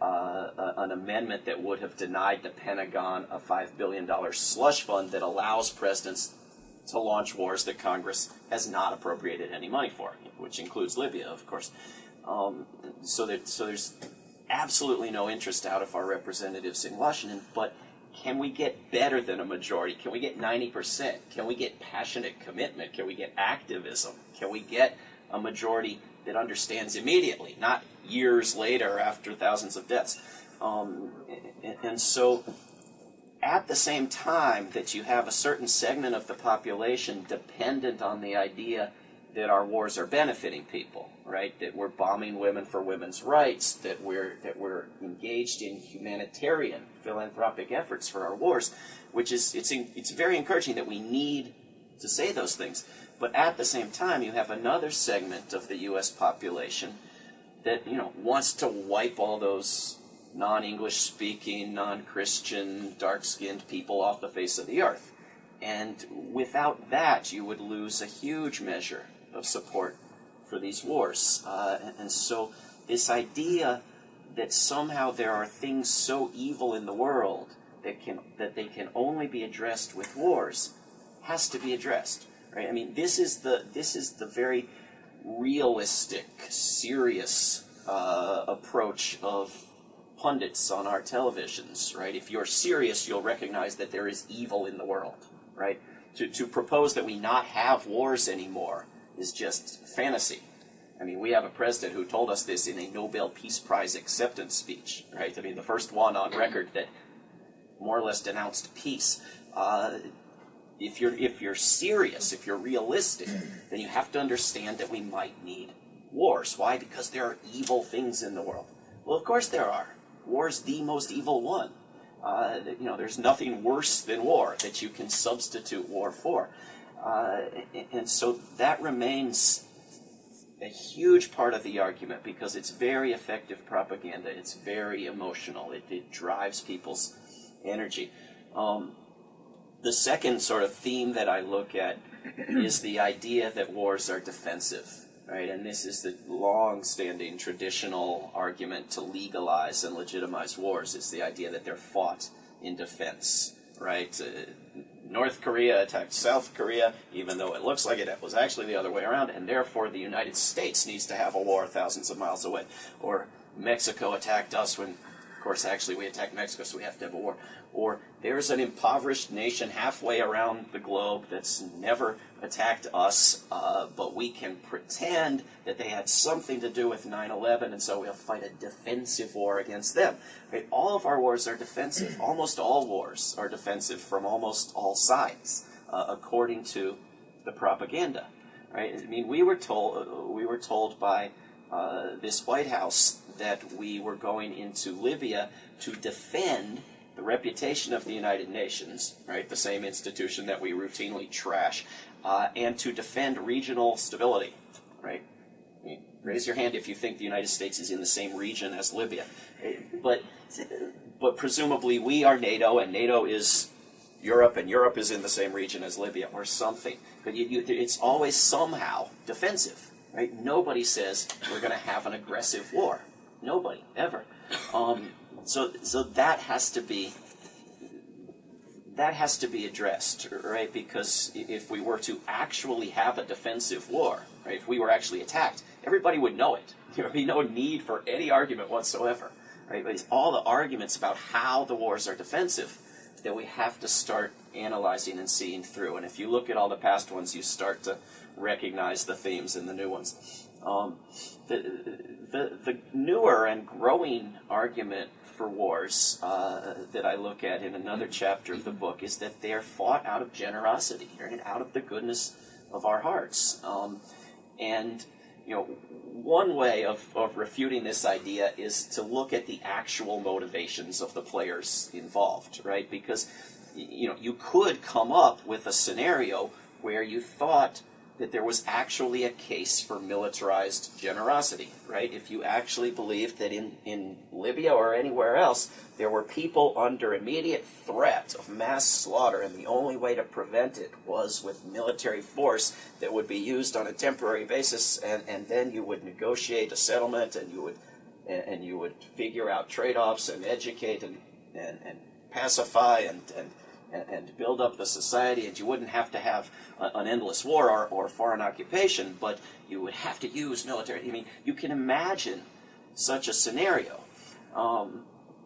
uh, an amendment that would have denied the Pentagon a five billion dollars slush fund that allows presidents to launch wars that Congress has not appropriated any money for, which includes Libya, of course. Um, so, that, so there's absolutely no interest out of our representatives in Washington, but can we get better than a majority? Can we get ninety percent? Can we get passionate commitment? Can we get activism? Can we get a majority that understands immediately, not years later after thousands of deaths? Um, and, and so at the same time that you have a certain segment of the population dependent on the idea that our wars are benefiting people, right? That we're bombing women for women's rights, that we're that we're engaged in humanitarian, philanthropic efforts for our wars, which is it's in, it's very encouraging that we need to say those things. But at the same time, you have another segment of the U S population that, you know, wants to wipe all those non-English speaking, non-Christian, dark-skinned people off the face of the earth. And without that, you would lose a huge measure of support for these wars. Uh, and, and so this idea that somehow there are things so evil in the world that can that they can only be addressed with wars has to be addressed. Right? I mean, this is the this is the very realistic, serious uh, approach of pundits on our televisions, right? If you're serious, you'll recognize that there is evil in the world, right? To to propose that we not have wars anymore is just fantasy. I mean, we have a president who told us this in a Nobel Peace Prize acceptance speech, right? I mean, the first one on record that more or less denounced peace. Uh, if you're if you're serious, if you're realistic, then you have to understand that we might need wars. Why? Because there are evil things in the world. Well, of course there are. War's the most evil one. Uh, you know, there's nothing worse than war that you can substitute war for. Uh, and so that remains a huge part of the argument because it's very effective propaganda. It's very emotional. It, it drives people's energy. Um, the second sort of theme that I look at is the idea that wars are defensive. right? And this is the long-standing traditional argument to legalize and legitimize wars, is the idea that they're fought in defense, right? Uh, North Korea attacked South Korea, even though it looks like it was actually the other way around, and therefore the United States needs to have a war thousands of miles away. Or Mexico attacked us when, of course, actually we attacked Mexico, so we have to have a war. Or there's an impoverished nation halfway around the globe that's never attacked us, uh, but we can pretend that they had something to do with nine eleven, and so we'll fight a defensive war against them. Right? All of our wars are defensive. Almost all wars are defensive from almost all sides, uh, according to the propaganda. Right? I mean, we were told uh, we were told by uh, this White House that we were going into Libya to defend the reputation of the United Nations, right, the same institution that we routinely trash, uh, and to defend regional stability, right? I mean, raise your hand if you think the United States is in the same region as Libya. But, but presumably we are NATO, and NATO is Europe, and Europe is in the same region as Libya, or something. But you, you, it's always somehow defensive, right? Nobody says we're going to have an aggressive war. Nobody, ever. Um, so, so that has to be that has to be addressed, right? Because if we were to actually have a defensive war, right? If we were actually attacked, everybody would know it. There would be no need for any argument whatsoever, right? But it's all the arguments about how the wars are defensive that we have to start analyzing and seeing through. And if you look at all the past ones, you start to recognize the themes in the new ones. Um, the, the the newer and growing argument for wars uh, that I look at in another chapter of the book is that they're fought out of generosity, right? Out of the goodness of our hearts. Um, and you know, one way of, of refuting this idea is to look at the actual motivations of the players involved, right? Because you know, you could come up with a scenario where you thought that there was actually a case for militarized generosity, right? If you actually believed that in, in Libya or anywhere else, there were people under immediate threat of mass slaughter, and the only way to prevent it was with military force that would be used on a temporary basis, and, and then you would negotiate a settlement, and you would and, and you would figure out trade-offs and educate and, and, and pacify and, and and build up the society, and you wouldn't have to have an endless war or, or foreign occupation, but you would have to use military. I mean, you can imagine such a scenario. Um,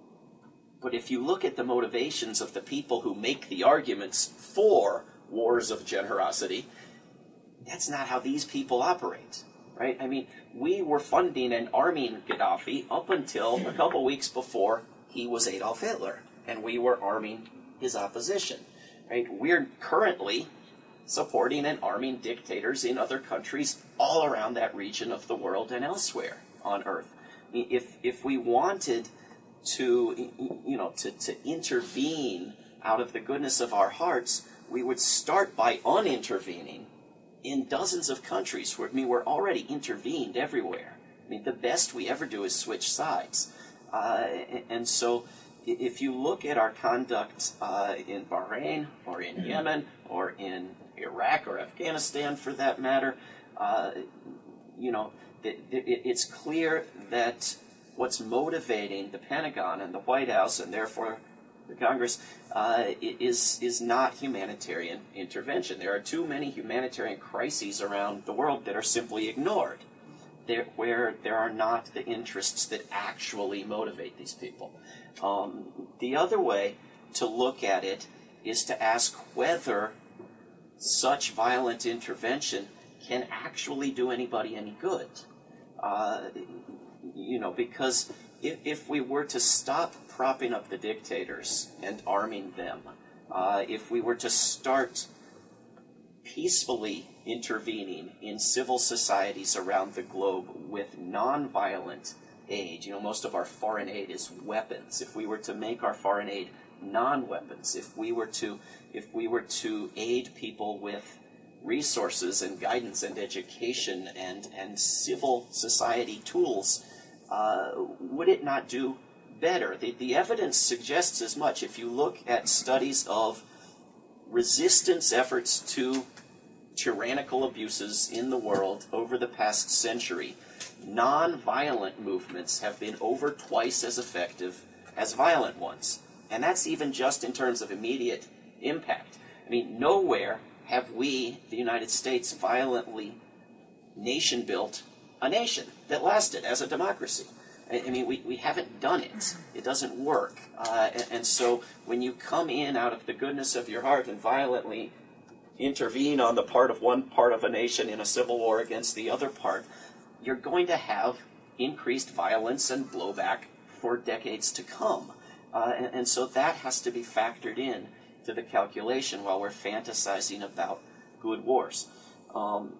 but if you look at the motivations of the people who make the arguments for wars of generosity, that's not how these people operate, right? I mean, we were funding and arming Gaddafi up until a couple weeks before he was Adolf Hitler, and we were arming his opposition, right? We're currently supporting and arming dictators in other countries all around that region of the world and elsewhere on Earth. If if we wanted to, you know, to, to intervene out of the goodness of our hearts, we would start by unintervening in dozens of countries. Where, I mean, we're already intervened everywhere. I mean, the best we ever do is switch sides, uh, and so. If you look at our conduct uh, in Bahrain or in Yemen or in Iraq or Afghanistan, for that matter, uh, you know, it, it, it's clear that what's motivating the Pentagon and the White House, and therefore the Congress, uh, is is not humanitarian intervention. There are too many humanitarian crises around the world that are simply ignored, there, where there are not the interests that actually motivate these people. Um, the other way to look at it is to ask whether such violent intervention can actually do anybody any good. Uh, you know, because if, if we were to stop propping up the dictators and arming them, uh, if we were to start peacefully intervening in civil societies around the globe with nonviolent aid, you know, most of our foreign aid is weapons. If we were to make our foreign aid non-weapons, if we were to, if we were to aid people with resources and guidance and education and and civil society tools, uh, would it not do better? The, the evidence suggests as much. If you look at studies of resistance efforts to tyrannical abuses in the world over the past century, non-violent movements have been over twice as effective as violent ones. And that's even just in terms of immediate impact. I mean, nowhere have we, the United States, violently nation-built a nation that lasted as a democracy. I mean, we, we haven't done it. It doesn't work. Uh, and, and so when you come in out of the goodness of your heart and violently intervene on the part of one part of a nation in a civil war against the other part, you're going to have increased violence and blowback for decades to come. Uh, and, and so that has to be factored in to the calculation while we're fantasizing about good wars. Um,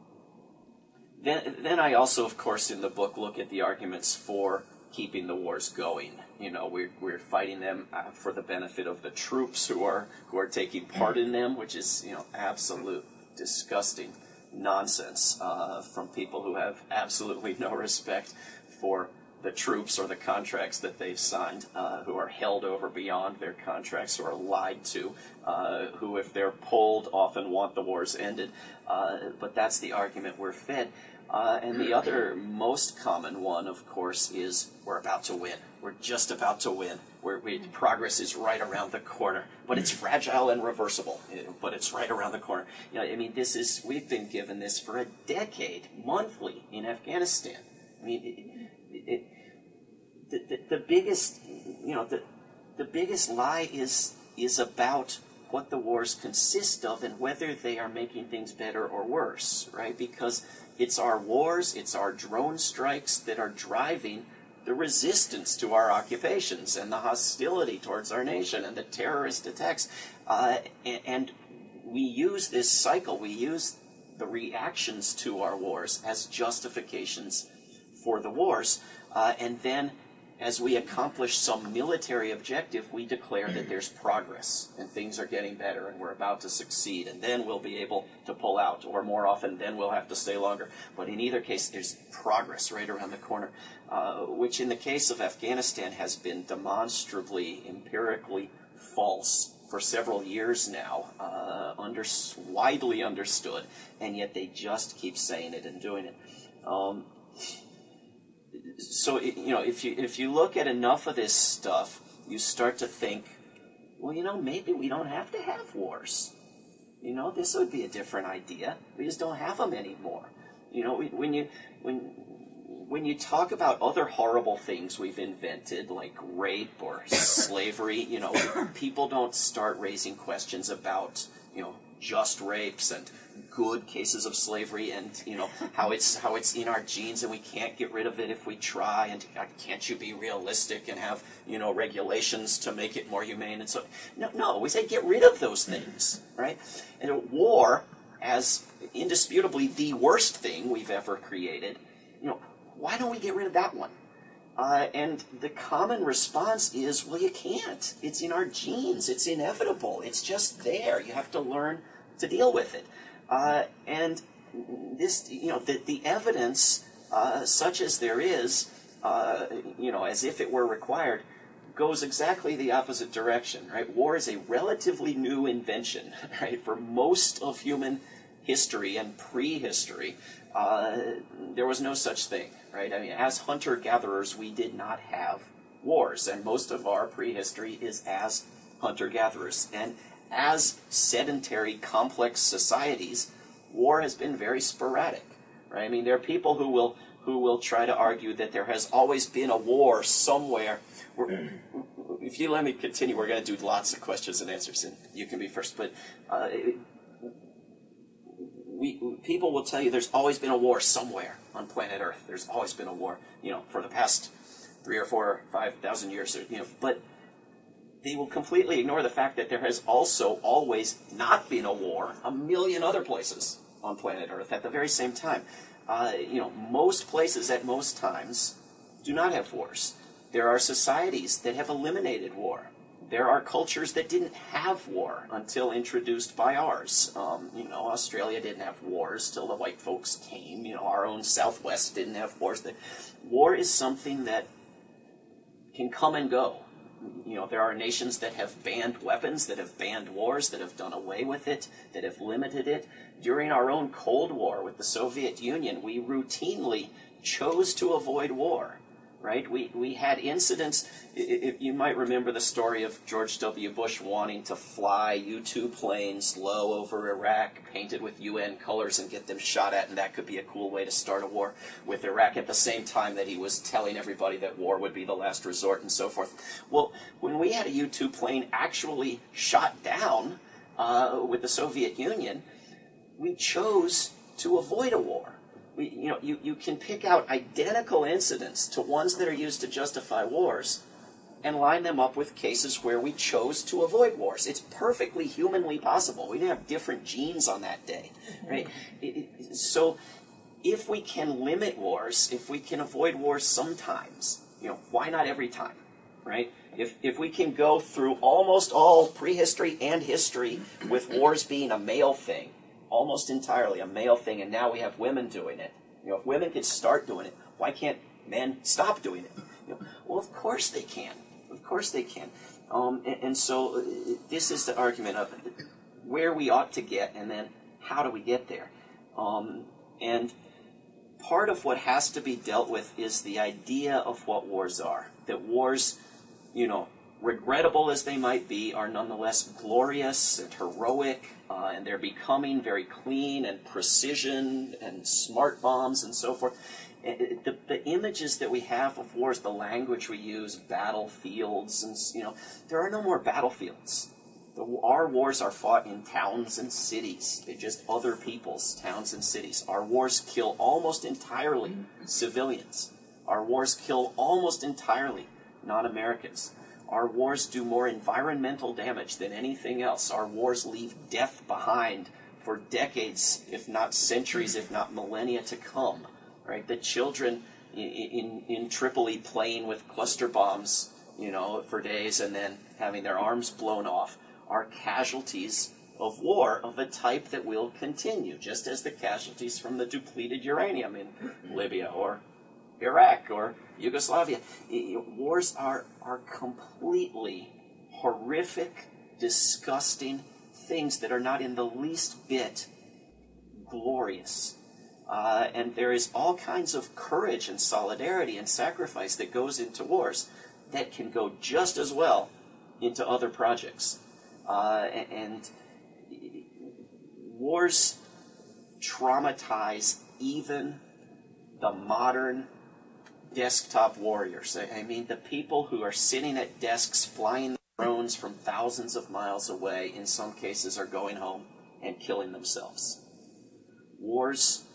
then, then I also, of course, in the book look at the arguments for keeping the wars going. You know, we're we're fighting them uh, for the benefit of the troops who are who are taking part in them, which is, you know, absolute disgusting nonsense uh, from people who have absolutely no respect for the troops or the contracts that they've signed, uh, who are held over beyond their contracts, who are lied to, uh, who, if they're polled, often want the wars ended. Uh, but that's the argument we're fed. Uh, and the other most common one, of course, is we're about to win. We're just about to win. We're, we, progress is right around the corner. But it's fragile and reversible. But it's right around the corner. You know, I mean, this is, we've been given this for a decade, monthly, in Afghanistan. I mean, it, it, the, the, the biggest, you know, the, the biggest lie is is about what the wars consist of and whether they are making things better or worse, right? Because it's our wars, it's our drone strikes that are driving the resistance to our occupations and the hostility towards our nation and the terrorist attacks. Uh, and, and we use this cycle, we use the reactions to our wars as justifications for the wars. Uh, and then as we accomplish some military objective, we declare that there's progress and things are getting better and we're about to succeed, and then we'll be able to pull out, or more often, then we'll have to stay longer. But in either case, there's progress right around the corner, uh, which in the case of Afghanistan has been demonstrably, empirically false for several years now, uh, under, widely understood, and yet they just keep saying it and doing it. Um, So, you know, if you if you look at enough of this stuff, you start to think, well, you know, maybe we don't have to have wars. You know, this would be a different idea. We just don't have them anymore. You know, when you when when you talk about other horrible things we've invented, like rape or slavery, you know, people don't start raising questions about, you know, just rapes and good cases of slavery, and you know how it's how it's in our genes and we can't get rid of it if we try, and can't you be realistic and have, you know, regulations to make it more humane? And so no no we say get rid of those things, right? And war, as indisputably the worst thing we've ever created, you know, why don't we get rid of that one? Uh, and the common response is, well, you can't. It's in our genes. It's inevitable. It's just there. You have to learn to deal with it. Uh, and this, you know, the, the evidence, uh, such as there is, uh, you know, as if it were required, goes exactly the opposite direction, right? War is a relatively new invention, right? For most of human history and prehistory, uh, there was no such thing, right? I mean, as hunter-gatherers, we did not have wars, and most of our prehistory is as hunter-gatherers. And as sedentary, complex societies, war has been very sporadic, right? I mean, there are people who will who will try to argue that there has always been a war somewhere. We're, if you let me continue, we're going to do lots of questions and answers, and you can be first. But uh, we people will tell you there's always been a war somewhere on planet Earth. There's always been a war, you know, for the past three or four or five thousand years, you know, but they will completely ignore the fact that there has also always not been a war a million other places on planet Earth at the very same time. Uh, you know, most places at most times do not have wars. There are societies that have eliminated war. There are cultures that didn't have war until introduced by ours. Um, you know, Australia didn't have wars till the white folks came. You know, our own Southwest didn't have wars. War is something that can come and go. you know, there are nations that have banned weapons, that have banned wars, that have done away with it, that have limited it. During our own Cold War with the Soviet Union, we routinely chose to avoid war, right? We we had incidents. If you might remember the story of George W. Bush wanting to fly U two planes low over Iraq, painted with U N colors, and get them shot at, and that could be a cool way to start a war with Iraq at the same time that he was telling everybody that war would be the last resort and so forth. Well, when we had a U two plane actually shot down uh, with the Soviet Union, we chose to avoid a war. We, you know, you, you can pick out identical incidents to ones that are used to justify wars and line them up with cases where we chose to avoid wars. It's perfectly humanly possible. We didn't have different genes on that day, right? It, it, so if we can limit wars, if we can avoid wars sometimes, you know, why not every time, right? If, if we can go through almost all prehistory and history with wars being a male thing, almost entirely a male thing, and now we have women doing it. You know, if women could start doing it, why can't men stop doing it? You know, well, of course they can. Of course they can. Um, and, and so uh, this is the argument of where we ought to get, and then how do we get there? Um, and part of what has to be dealt with is the idea of what wars are. That wars, you know, regrettable as they might be, are nonetheless glorious and heroic, uh, and they're becoming very clean and precision and smart bombs and so forth. The, the images that we have of wars, the language we use, battlefields, and you know, there are no more battlefields. The, our wars are fought in towns and cities. They're just other people's towns and cities. Our wars kill almost entirely civilians. Our wars kill almost entirely non-Americans. Our wars do more environmental damage than anything else. Our wars leave death behind for decades, if not centuries, if not millennia to come. Right? The children in, in, in Tripoli playing with cluster bombs, you know, for days and then having their arms blown off are casualties of war of a type that will continue, just as the casualties from the depleted uranium in Libya or Iraq or Yugoslavia. Wars are, are completely horrific, disgusting things that are not in the least bit glorious. Uh, and there is all kinds of courage and solidarity and sacrifice that goes into wars that can go just as well into other projects. Uh, and wars traumatize even the modern desktop warriors. I mean, the people who are sitting at desks flying drones from thousands of miles away, in some cases, are going home and killing themselves. Wars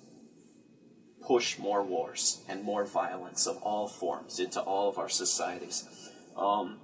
push more wars and more violence of all forms into all of our societies. Um,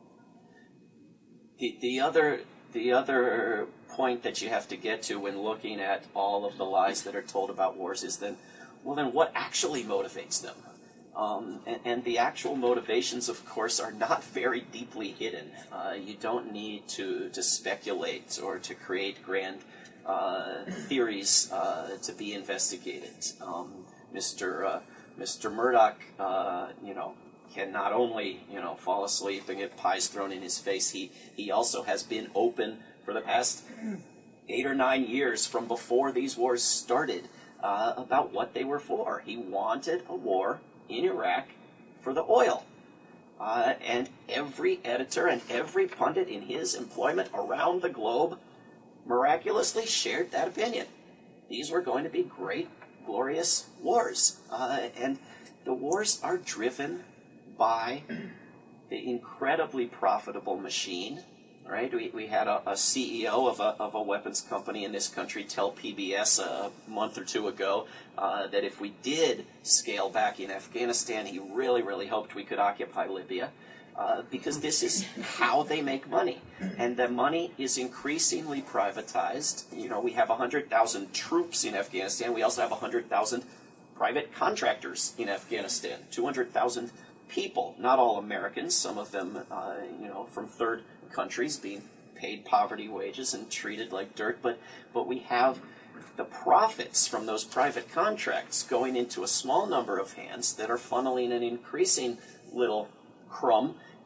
the, the other the other point that you have to get to when looking at all of the lies that are told about wars is then, well, then what actually motivates them? Um, and, and the actual motivations, of course, are not very deeply hidden. Uh, you don't need to, to speculate or to create grand uh, theories uh, to be investigated. Um, Mister Uh, Mister Murdoch, uh, you know, can not only, you know, fall asleep and get pies thrown in his face, he, he also has been open for the past eight or nine years from before these wars started uh, about what they were for. He wanted a war in Iraq for the oil. Uh, and every editor and every pundit in his employment around the globe miraculously shared that opinion. These were going to be great, glorious wars. Uh, and the wars are driven by the incredibly profitable machine. Right? We, we had a, a C E O of a, of a weapons company in this country tell P B S a month or two ago uh, that if we did scale back in Afghanistan, he really, really hoped we could occupy Libya uh, because this is how they make money. And the money is increasingly privatized. You know, we have one hundred thousand troops in Afghanistan. We also have one hundred thousand private contractors in Afghanistan, two hundred thousand people, not all Americans, some of them, uh, you know, from third countries being paid poverty wages and treated like dirt, but but we have the profits from those private contracts going into a small number of hands that are funneling an increasing little crumb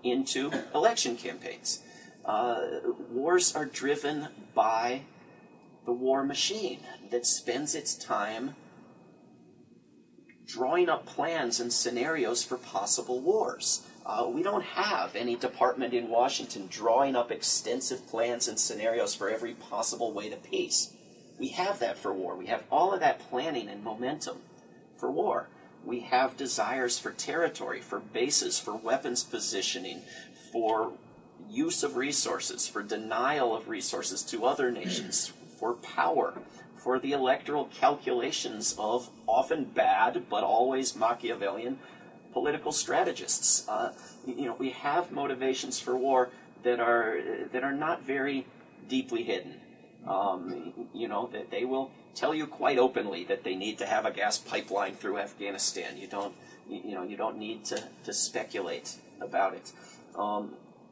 into election campaigns. Uh, wars are driven by the war machine that spends its time drawing up plans and scenarios for possible wars. Uh, we don't have any department in Washington drawing up extensive plans and scenarios for every possible way to peace. We have that for war. We have all of that planning and momentum for war. We have desires for territory, for bases, for weapons positioning, for use of resources, for denial of resources to other nations, for power, for the electoral calculations of often bad but always Machiavellian political strategists. Uh, you know, we have motivations for war that are that are not very deeply hidden. Um, you know, that they will tell you quite openly that they need to have a gas pipeline through Afghanistan. You don't, you, you know, you don't need to, to speculate about it. Um,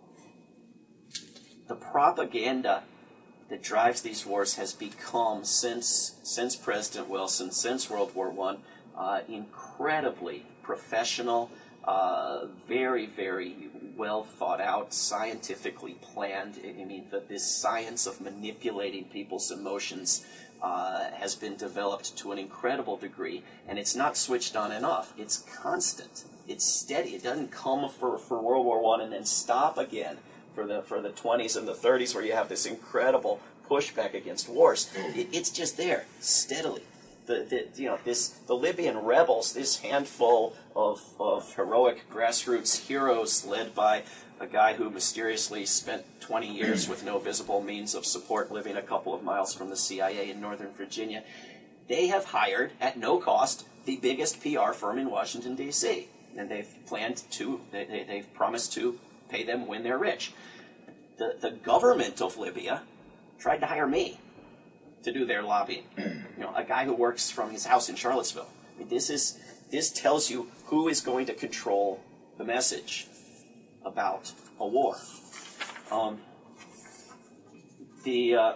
the propaganda that drives these wars has become, since since President Wilson, since World War One, uh, incredibly professional, uh, very, very well thought out, scientifically planned. I mean, that this science of manipulating people's emotions uh, has been developed to an incredible degree, and it's not switched on and off. It's constant. It's steady. It doesn't come for, for World War One and then stop again for the for the twenties and the thirties, where you have this incredible pushback against wars. It, it's just there steadily. The, the you know this the Libyan rebels, this handful of of heroic grassroots heroes led by a guy who mysteriously spent twenty years with no visible means of support, living a couple of miles from the C I A in Northern Virginia. They have hired at no cost the biggest P R firm in Washington D C, and they've planned to they, they, they've promised to pay them when they're rich. The the government of Libya tried to hire me to do their lobbying. You know, a guy who works from his house in Charlottesville. I mean, this is this tells you who is going to control the message about a war. Um, the, uh,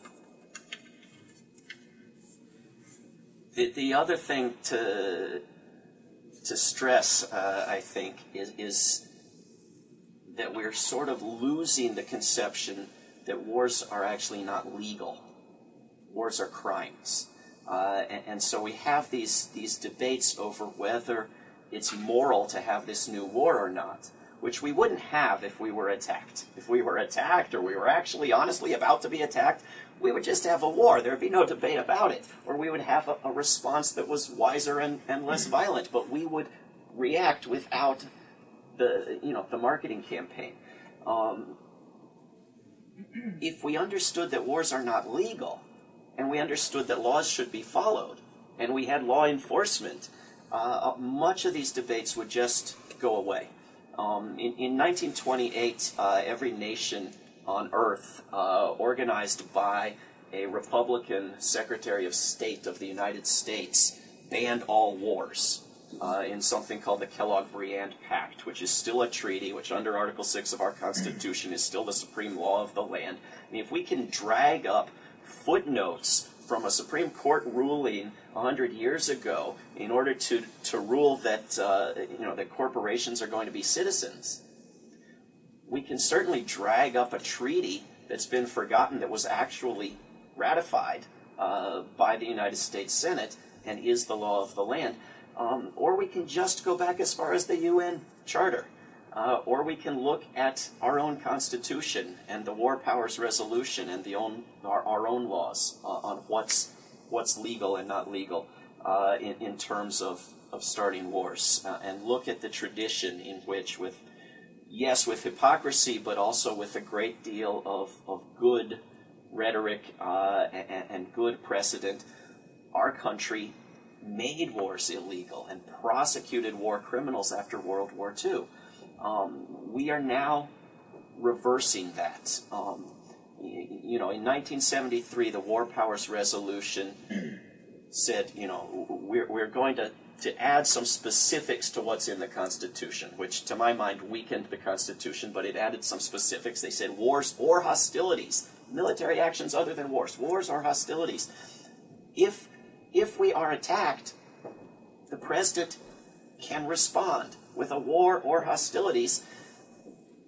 the the other thing to to stress, uh, I think, is, is that we're sort of losing the conception that wars are actually not legal. Wars are crimes. Uh, and, and so we have these, these debates over whether it's moral to have this new war or not, which we wouldn't have if we were attacked. If we were attacked, or we were actually honestly about to be attacked, we would just have a war. There would be no debate about it. Or we would have a, a response that was wiser and, and less violent, but we would react without the, you know, the marketing campaign. Um, if we understood that wars are not legal, and we understood that laws should be followed, and we had law enforcement, uh, much of these debates would just go away. Um, in, in nineteen twenty-eight, uh, every nation on Earth, uh, organized by a Republican Secretary of State of the United States, banned all wars uh, in something called the Kellogg-Briand Pact, which is still a treaty, which under Article six of our Constitution is still the supreme law of the land. I mean, if we can drag up footnotes from a Supreme Court ruling a hundred years ago in order to to rule that uh, you know that corporations are going to be citizens, we can certainly drag up a treaty that's been forgotten that was actually ratified uh, by the United States Senate and is the law of the land, um, or we can just go back as far as the U N Charter. Uh, or we can look at our own Constitution and the War Powers Resolution and the own, our, our own laws uh, on what's what's legal and not legal uh, in, in terms of, of starting wars, uh, and look at the tradition in which, with yes, with hypocrisy, but also with a great deal of, of good rhetoric uh, and, and good precedent, our country made wars illegal and prosecuted war criminals after World War Two. Um, we are now reversing that. Um, you, you know, in nineteen seventy-three, the War Powers Resolution said, you know, we're, we're going to, to add some specifics to what's in the Constitution, which to my mind weakened the Constitution, but it added some specifics. They said wars or hostilities, military actions other than wars, wars or hostilities. If, if we are attacked, the president can respond with a war or hostilities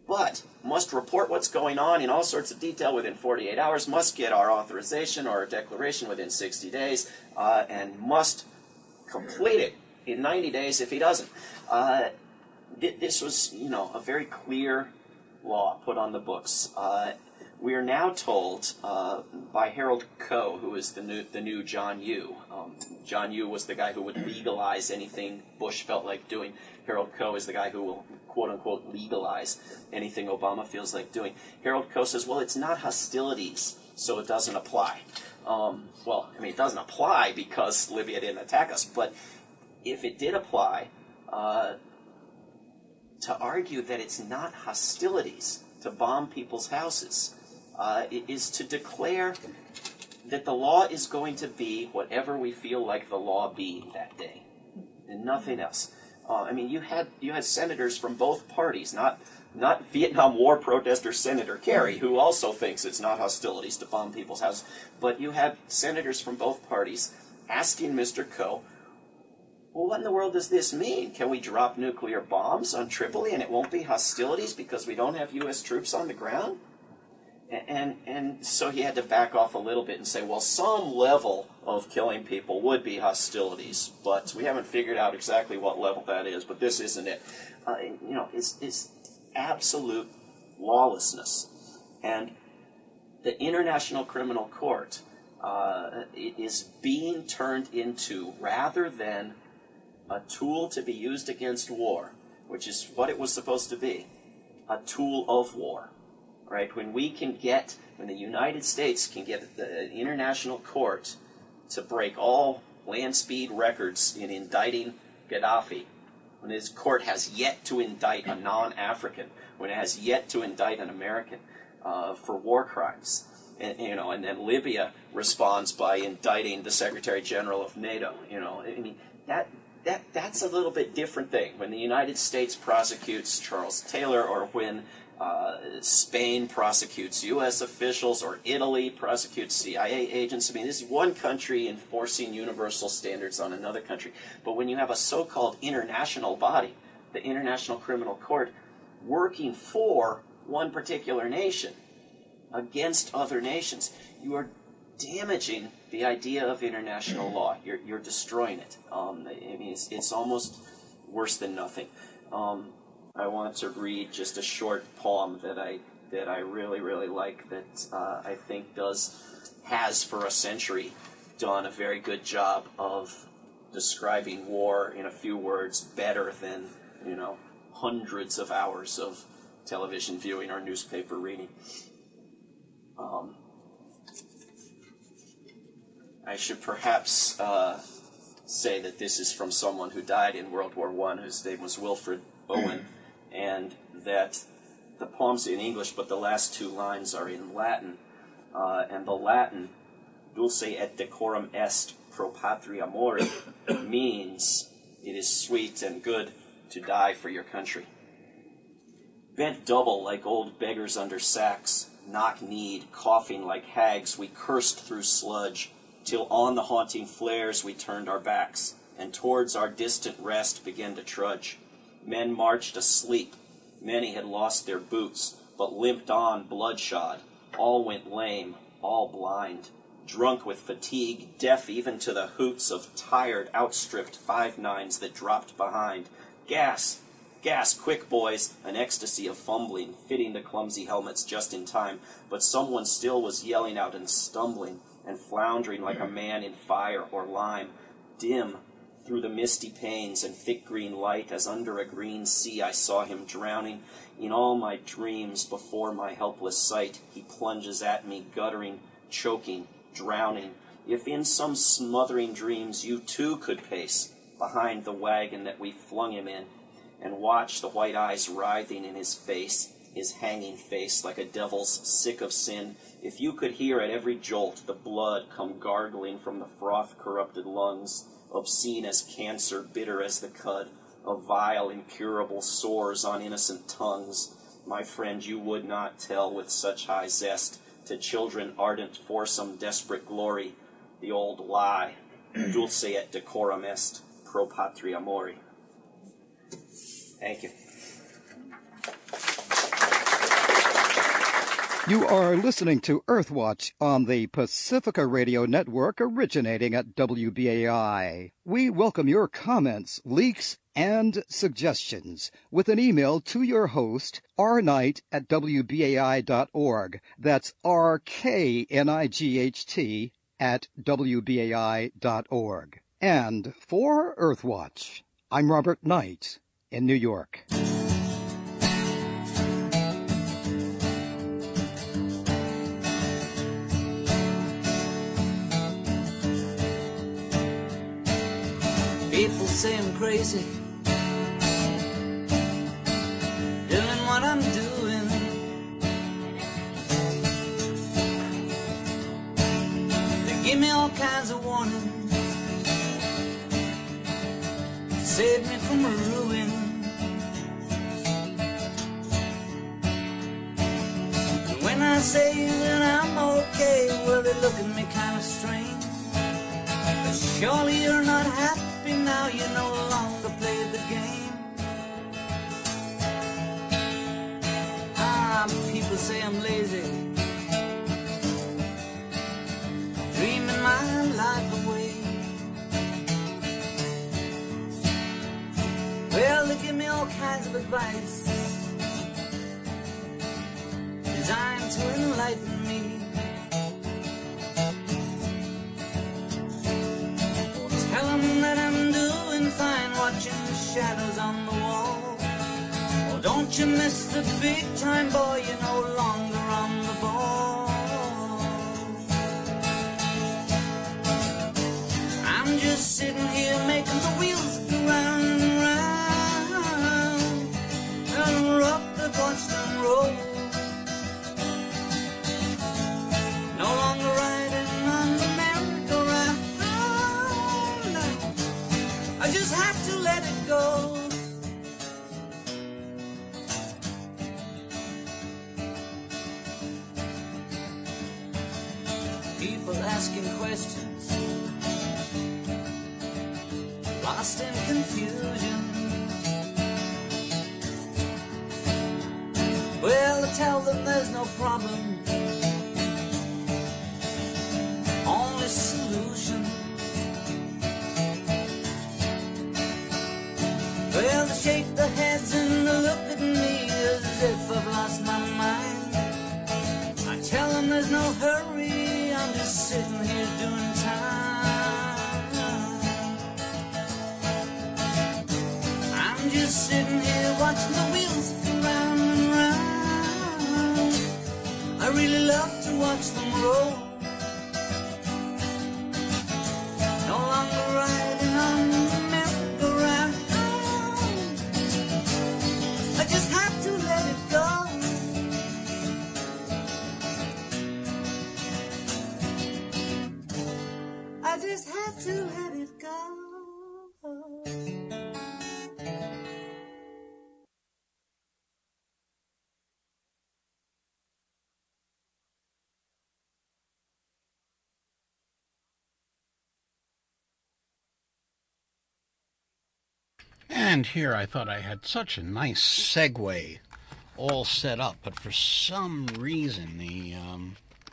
but must report what's going on in all sorts of detail within forty-eight hours, must get our authorization or our declaration within sixty days, uh, and must complete it in ninety days if he doesn't. Uh, th- this was, you know, a very clear law put on the books. Uh, we are now told uh, by Harold Coe, who is the new, the new John Yoo. Um, John Yoo was the guy who would legalize anything Bush felt like doing. Harold Coe is the guy who will, quote-unquote, legalize anything Obama feels like doing. Harold Coe says, well, it's not hostilities, so it doesn't apply. Um, well, I mean, it doesn't apply because Libya didn't attack us, but if it did apply, uh, to argue that it's not hostilities to bomb people's houses uh, is to declare that the law is going to be whatever we feel like the law be that day, and nothing else. Uh, I mean, you had you had senators from both parties, not not Vietnam War protester Senator Kerry, who also thinks it's not hostilities to bomb people's houses, but you have senators from both parties asking Mister Coe, well, what in the world does this mean? Can we drop nuclear bombs on Tripoli and it won't be hostilities because we don't have U S troops on the ground? And, and and so he had to back off a little bit and say, well, some level of killing people would be hostilities, but we haven't figured out exactly what level that is, but this isn't it. Uh, you know, it's, it's absolute lawlessness. And the International Criminal Court uh, is being turned into, rather than a tool to be used against war, which is what it was supposed to be, a tool of war, right? When we can get, when the United States can get the International Court to break all land speed records in indicting Gaddafi, when this court has yet to indict a non-African, when it has yet to indict an American uh, for war crimes, and, you know, and then Libya responds by indicting the Secretary General of NATO, you know, I mean, that That that's a little bit different thing. When the United States prosecutes Charles Taylor, or when uh, Spain prosecutes U S officials, or Italy prosecutes C I A agents. I mean, this is one country enforcing universal standards on another country. But when you have a so-called international body, the International Criminal Court, working for one particular nation against other nations, you are damaging the idea of international law. You're, you're destroying it. Um, I mean, it's, it's almost worse than nothing. Um, I want to read just a short poem that I that I really, really like, that uh, I think does, has for a century done a very good job of describing war in a few words better than, you know, hundreds of hours of television viewing or newspaper reading. Um, I should perhaps uh, say that this is from someone who died in World War One, whose name was Wilfred Owen, and that the poem's in English, but the last two lines are in Latin. Uh, and the Latin, dulce et decorum est pro patria mori, means it is sweet and good to die for your country. Bent double like old beggars under sacks, knock-kneed, coughing like hags, we cursed through sludge, till on the haunting flares we turned our backs, and towards our distant rest began to trudge. Men marched asleep. Many had lost their boots, but limped on bloodshod. All went lame, all blind, drunk with fatigue, deaf even to the hoots of tired, outstripped five-nines that dropped behind. Gas! Gas, quick, boys! An ecstasy of fumbling, fitting the clumsy helmets just in time, but someone still was yelling out and stumbling, and floundering like a man in fire or lime, dim through the misty panes and thick green light, as under a green sea I saw him drowning. In all my dreams, before my helpless sight, he plunges at me, guttering, choking, drowning. If in some smothering dreams you too could pace behind the wagon that we flung him in, and watch the white eyes writhing in his face, his hanging face like a devil's sick of sin, if you could hear at every jolt the blood come gargling from the froth-corrupted lungs, obscene as cancer, bitter as the cud, of vile, incurable sores on innocent tongues, my friend, you would not tell with such high zest to children ardent for some desperate glory the old lie, dulce et decorum est pro patria mori. Thank you. You are listening to Earthwatch on the Pacifica Radio Network, originating at W B A I. We welcome your comments, leaks, and suggestions with an email to your host, r knight at w b a i dot org. That's R K N I G H T at w b a i dot org. And for Earthwatch, I'm Robert Knight in New York. People say I'm crazy, doing what I'm doing. They give me all kinds of warnings, save me from ruin. And when I say that I'm okay, well, they look at me kind of strange. But surely you're not happy now, you no longer play the game. Ah, people say I'm lazy, dreaming my life away. Well, they give me all kinds of advice designed to enlighten me. Tell them that I'm doing fine, watching the shadows on the wall. Oh, don't you miss the big time, boy, you're no longer on the ball. I'm just sitting here making the wheels go round and round, and rock the watch them roll. No longer riding on the merry-go-round. I just have to let it go. People asking questions, lost in confusion. Well, I tell them there's no problem, only solution. Well, they shake their heads and they look at me as if I've lost my mind. I tell them there's no hurry, I'm just sitting here doing time. I'm just sitting here watching the wheels go round and round. I really love to watch them roll. No longer riding on the merry-go-round. I just have to let it go. I just have to let it go. And here I thought I had such a nice segue all set up, but for some reason the, um...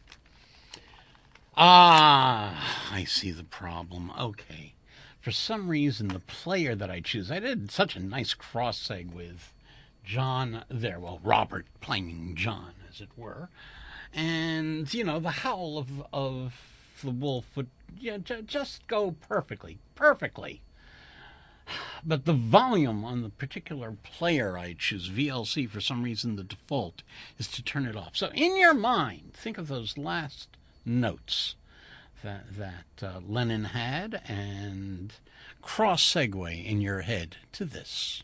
Ah, I see the problem. Okay. For some reason the player that I choose, I did such a nice cross-seg with John there, well, Robert playing John, as it were. And, you know, the howl of, of the wolf would yeah, j- just go perfectly, perfectly. But the volume on the particular player I choose, V L C, for some reason the default is to turn it off. So in your mind, think of those last notes that, that uh, Lennon had and cross-segue in your head to this.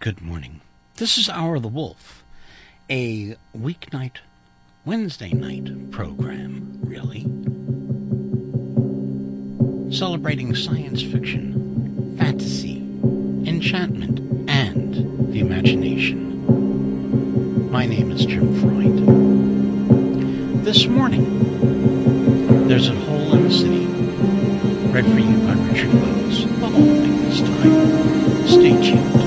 good morning. This is Hour of the Wolf, a weeknight, Wednesday night program, really, celebrating science fiction, fantasy, enchantment, and the imagination. My name is Jim Freund. This morning, there's a hole in the city, read for you by Richard Wells. The whole thing this time. Stay tuned.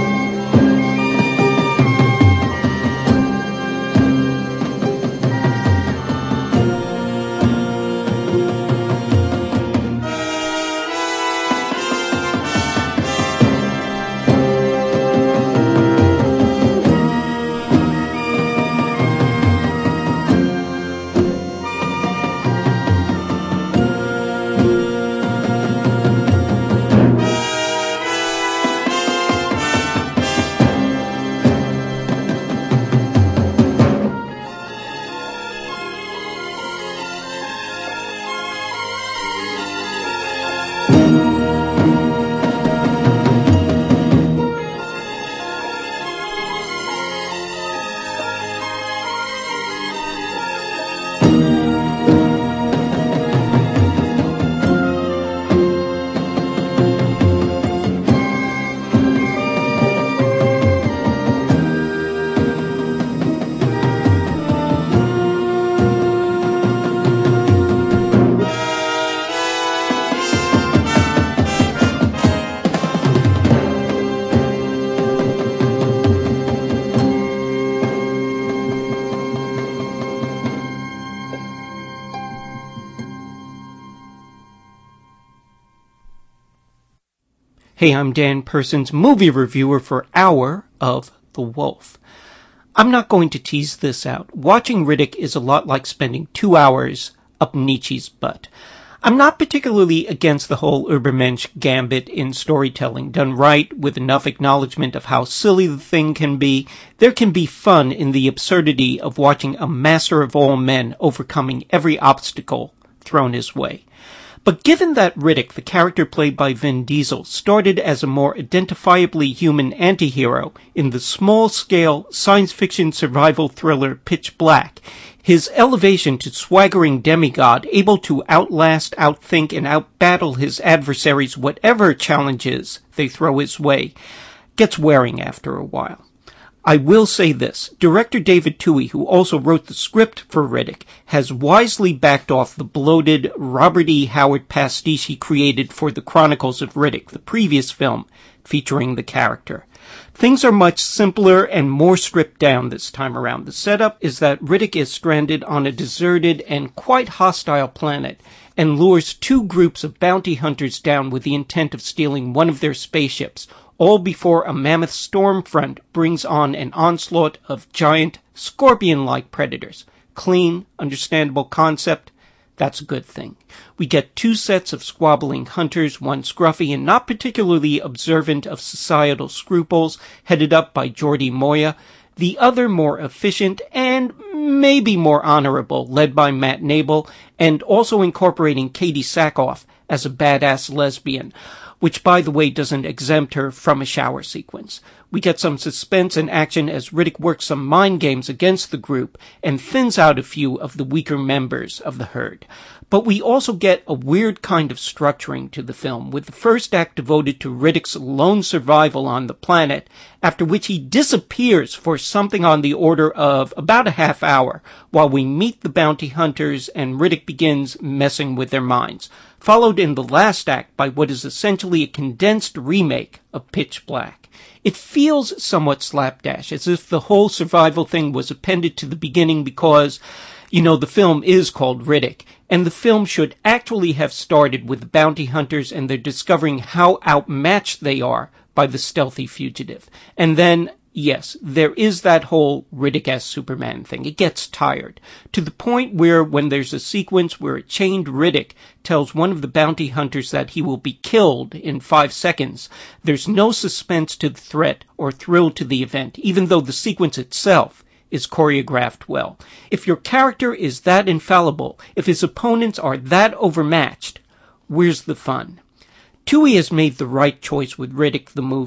Hey, I'm Dan Persons, movie reviewer for Hour of the Wolf. I'm not going to tease this out. Watching Riddick is a lot like spending two hours up Nietzsche's butt. I'm not particularly against the whole Übermensch gambit in storytelling. Done right, with enough acknowledgement of how silly the thing can be, there can be fun in the absurdity of watching a master of all men overcoming every obstacle thrown his way. But given that Riddick, the character played by Vin Diesel, started as a more identifiably human anti-hero in the small-scale science fiction survival thriller Pitch Black, his elevation to swaggering demigod able to outlast, outthink, and outbattle his adversaries whatever challenges they throw his way, gets wearing after a while. I will say this, director David Twohy, who also wrote the script for Riddick, has wisely backed off the bloated Robert E. Howard pastiche he created for The Chronicles of Riddick, the previous film featuring the character. Things are much simpler and more stripped down this time around. The setup is that Riddick is stranded on a deserted and quite hostile planet and lures two groups of bounty hunters down with the intent of stealing one of their spaceships, all before a mammoth storm front brings on an onslaught of giant, scorpion-like predators. Clean, understandable concept. That's a good thing. We get two sets of squabbling hunters, one scruffy and not particularly observant of societal scruples, headed up by Jordi Moya, the other more efficient and maybe more honorable, led by Matt Nable, and also incorporating Katie Sackhoff as a badass lesbian, which, by the way, doesn't exempt her from a shower sequence. We get some suspense and action as Riddick works some mind games against the group and thins out a few of the weaker members of the herd. But we also get a weird kind of structuring to the film, with the first act devoted to Riddick's lone survival on the planet, after which he disappears for something on the order of about a half hour, while we meet the bounty hunters and Riddick begins messing with their minds, followed in the last act by what is essentially a condensed remake of Pitch Black. It feels somewhat slapdash, as if the whole survival thing was appended to the beginning because, you know, the film is called Riddick, and the film should actually have started with the bounty hunters and their discovering how outmatched they are by the stealthy fugitive. And then, yes, there is that whole Riddick-esque Superman thing. It gets tired, to the point where when there's a sequence where a chained Riddick tells one of the bounty hunters that he will be killed in five seconds, there's no suspense to the threat or thrill to the event, even though the sequence itself is choreographed well. If your character is that infallible, if his opponents are that overmatched, where's the fun? Twohy has made the right choice with Riddick the movie,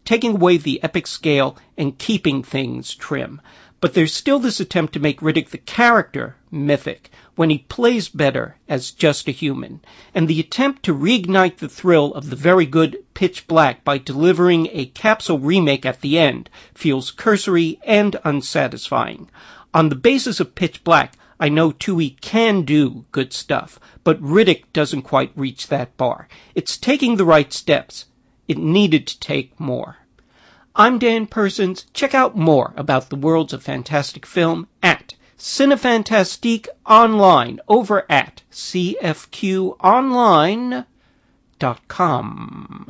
taking away the epic scale and keeping things trim. But there's still this attempt to make Riddick the character mythic, when he plays better as just a human, and the attempt to reignite the thrill of the very good Pitch Black by delivering a capsule remake at the end feels cursory and unsatisfying. On the basis of Pitch Black, I know Toohey can do good stuff, but Riddick doesn't quite reach that bar. It's taking the right steps. It needed to take more. I'm Dan Persons. Check out more about the worlds of fantastic film at Cinefantastique online over at c f q online dot com.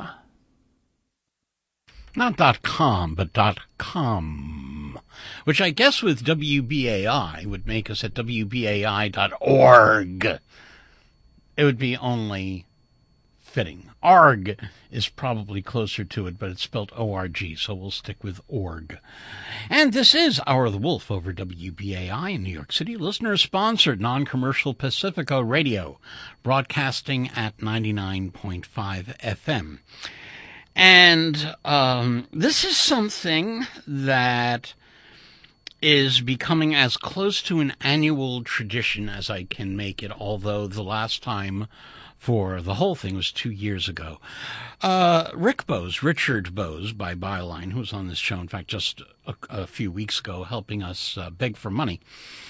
Not dot com, but dot com, which I guess with W B A I would make us at W B A I dot org. It would be only fitting. Org is probably closer to it, but it's spelled O R G, so we'll stick with org. And this is Hour of the Wolf over W B A I in New York City. Listener-sponsored, non-commercial Pacifico Radio, broadcasting at ninety-nine point five F M. And um, this is something that is becoming as close to an annual tradition as I can make it, although the last time for the whole thing was two years ago. Uh, Rick Bowes, Richard Bowes by Byline, who was on this show, in fact, just a, a few weeks ago, helping us uh, beg for money.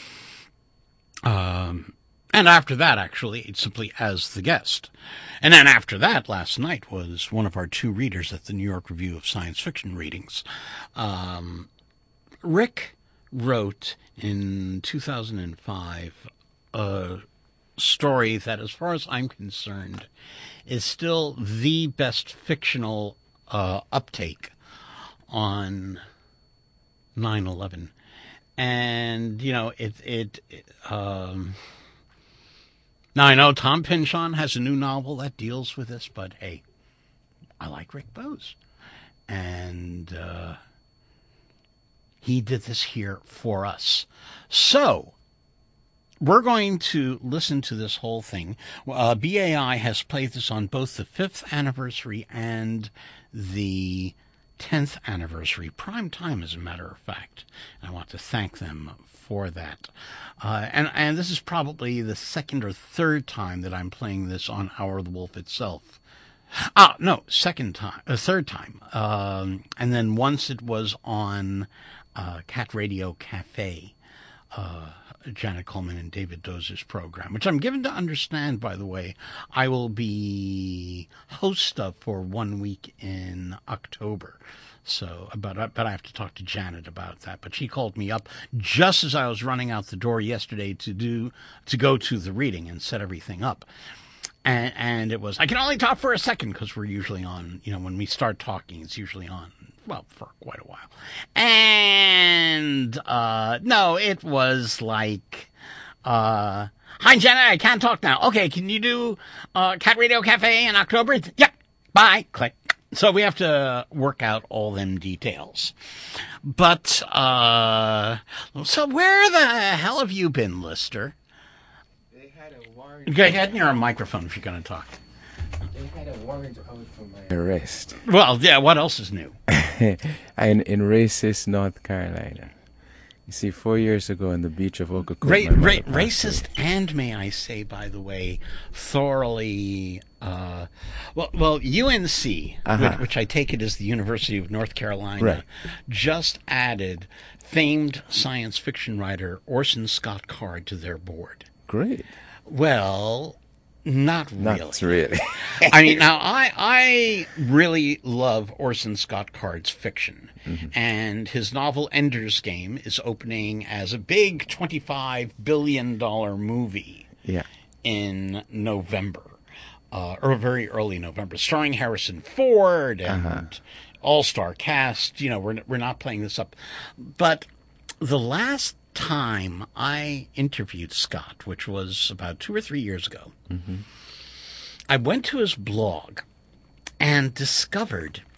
Um, and after that, actually, simply as the guest. And then after that, last night, was one of our two readers at the New York Review of Science Fiction readings. Um, Rick wrote in two thousand five a story that, as far as I'm concerned, is still the best fictional uh, uptake on nine eleven. And, you know, it, it, it um, now I know Tom Pynchon has a new novel that deals with this, but hey, I like Rick Bowes. And, uh, he did this here for us. So, we're going to listen to this whole thing. Uh, B A I has played this on both the fifth anniversary and the tenth anniversary. Prime time, as a matter of fact. I want to thank them for that. Uh, and, and this is probably the second or third time that I'm playing this on Hour of the Wolf itself. Ah, no, second time, uh, third time. Um, and then once it was on uh, Cat Radio Cafe, uh, Janet Coleman and David Dozer's program, which I'm given to understand, by the way, I will be host of for one week in October. So, but, but I have to talk to Janet about that. But she called me up just as I was running out the door yesterday to do to go to the reading and set everything up. And, and it was, I can only talk for a second because we're usually on, you know, when we start talking, it's usually on, well, for quite a while. And, uh, no, it was like, uh, hi, Janet, I can't talk now. Okay, can you do, uh, Cat Radio Cafe in October? Yep, bye, click. So we have to work out all them details. But, uh, so where the hell have you been, Lister? They had a warrant. Go ahead, you're on a microphone if you're going to talk. They had a warrant out for my arrest. Well, yeah, what else is new? in, in racist North Carolina. You see, four years ago on the beach of Occoquan. Ra- ra- racist and, may I say, by the way, thoroughly, uh, well, well, U N C, Uh-huh. which, which I take it is the University of North Carolina, Right. just added famed science fiction writer Orson Scott Card to their board. Great. Well, not really. Not really. I mean, now, I I really love Orson Scott Card's fiction. Mm-hmm. And his novel Ender's Game is opening as a big twenty-five billion dollars movie Yeah. in November, uh, or very early November, starring Harrison Ford and Uh-huh. all-star cast. You know, we're, we're not playing this up. But the last time I interviewed Scott, which was about two or three years ago, Mm-hmm. I went to his blog and discovered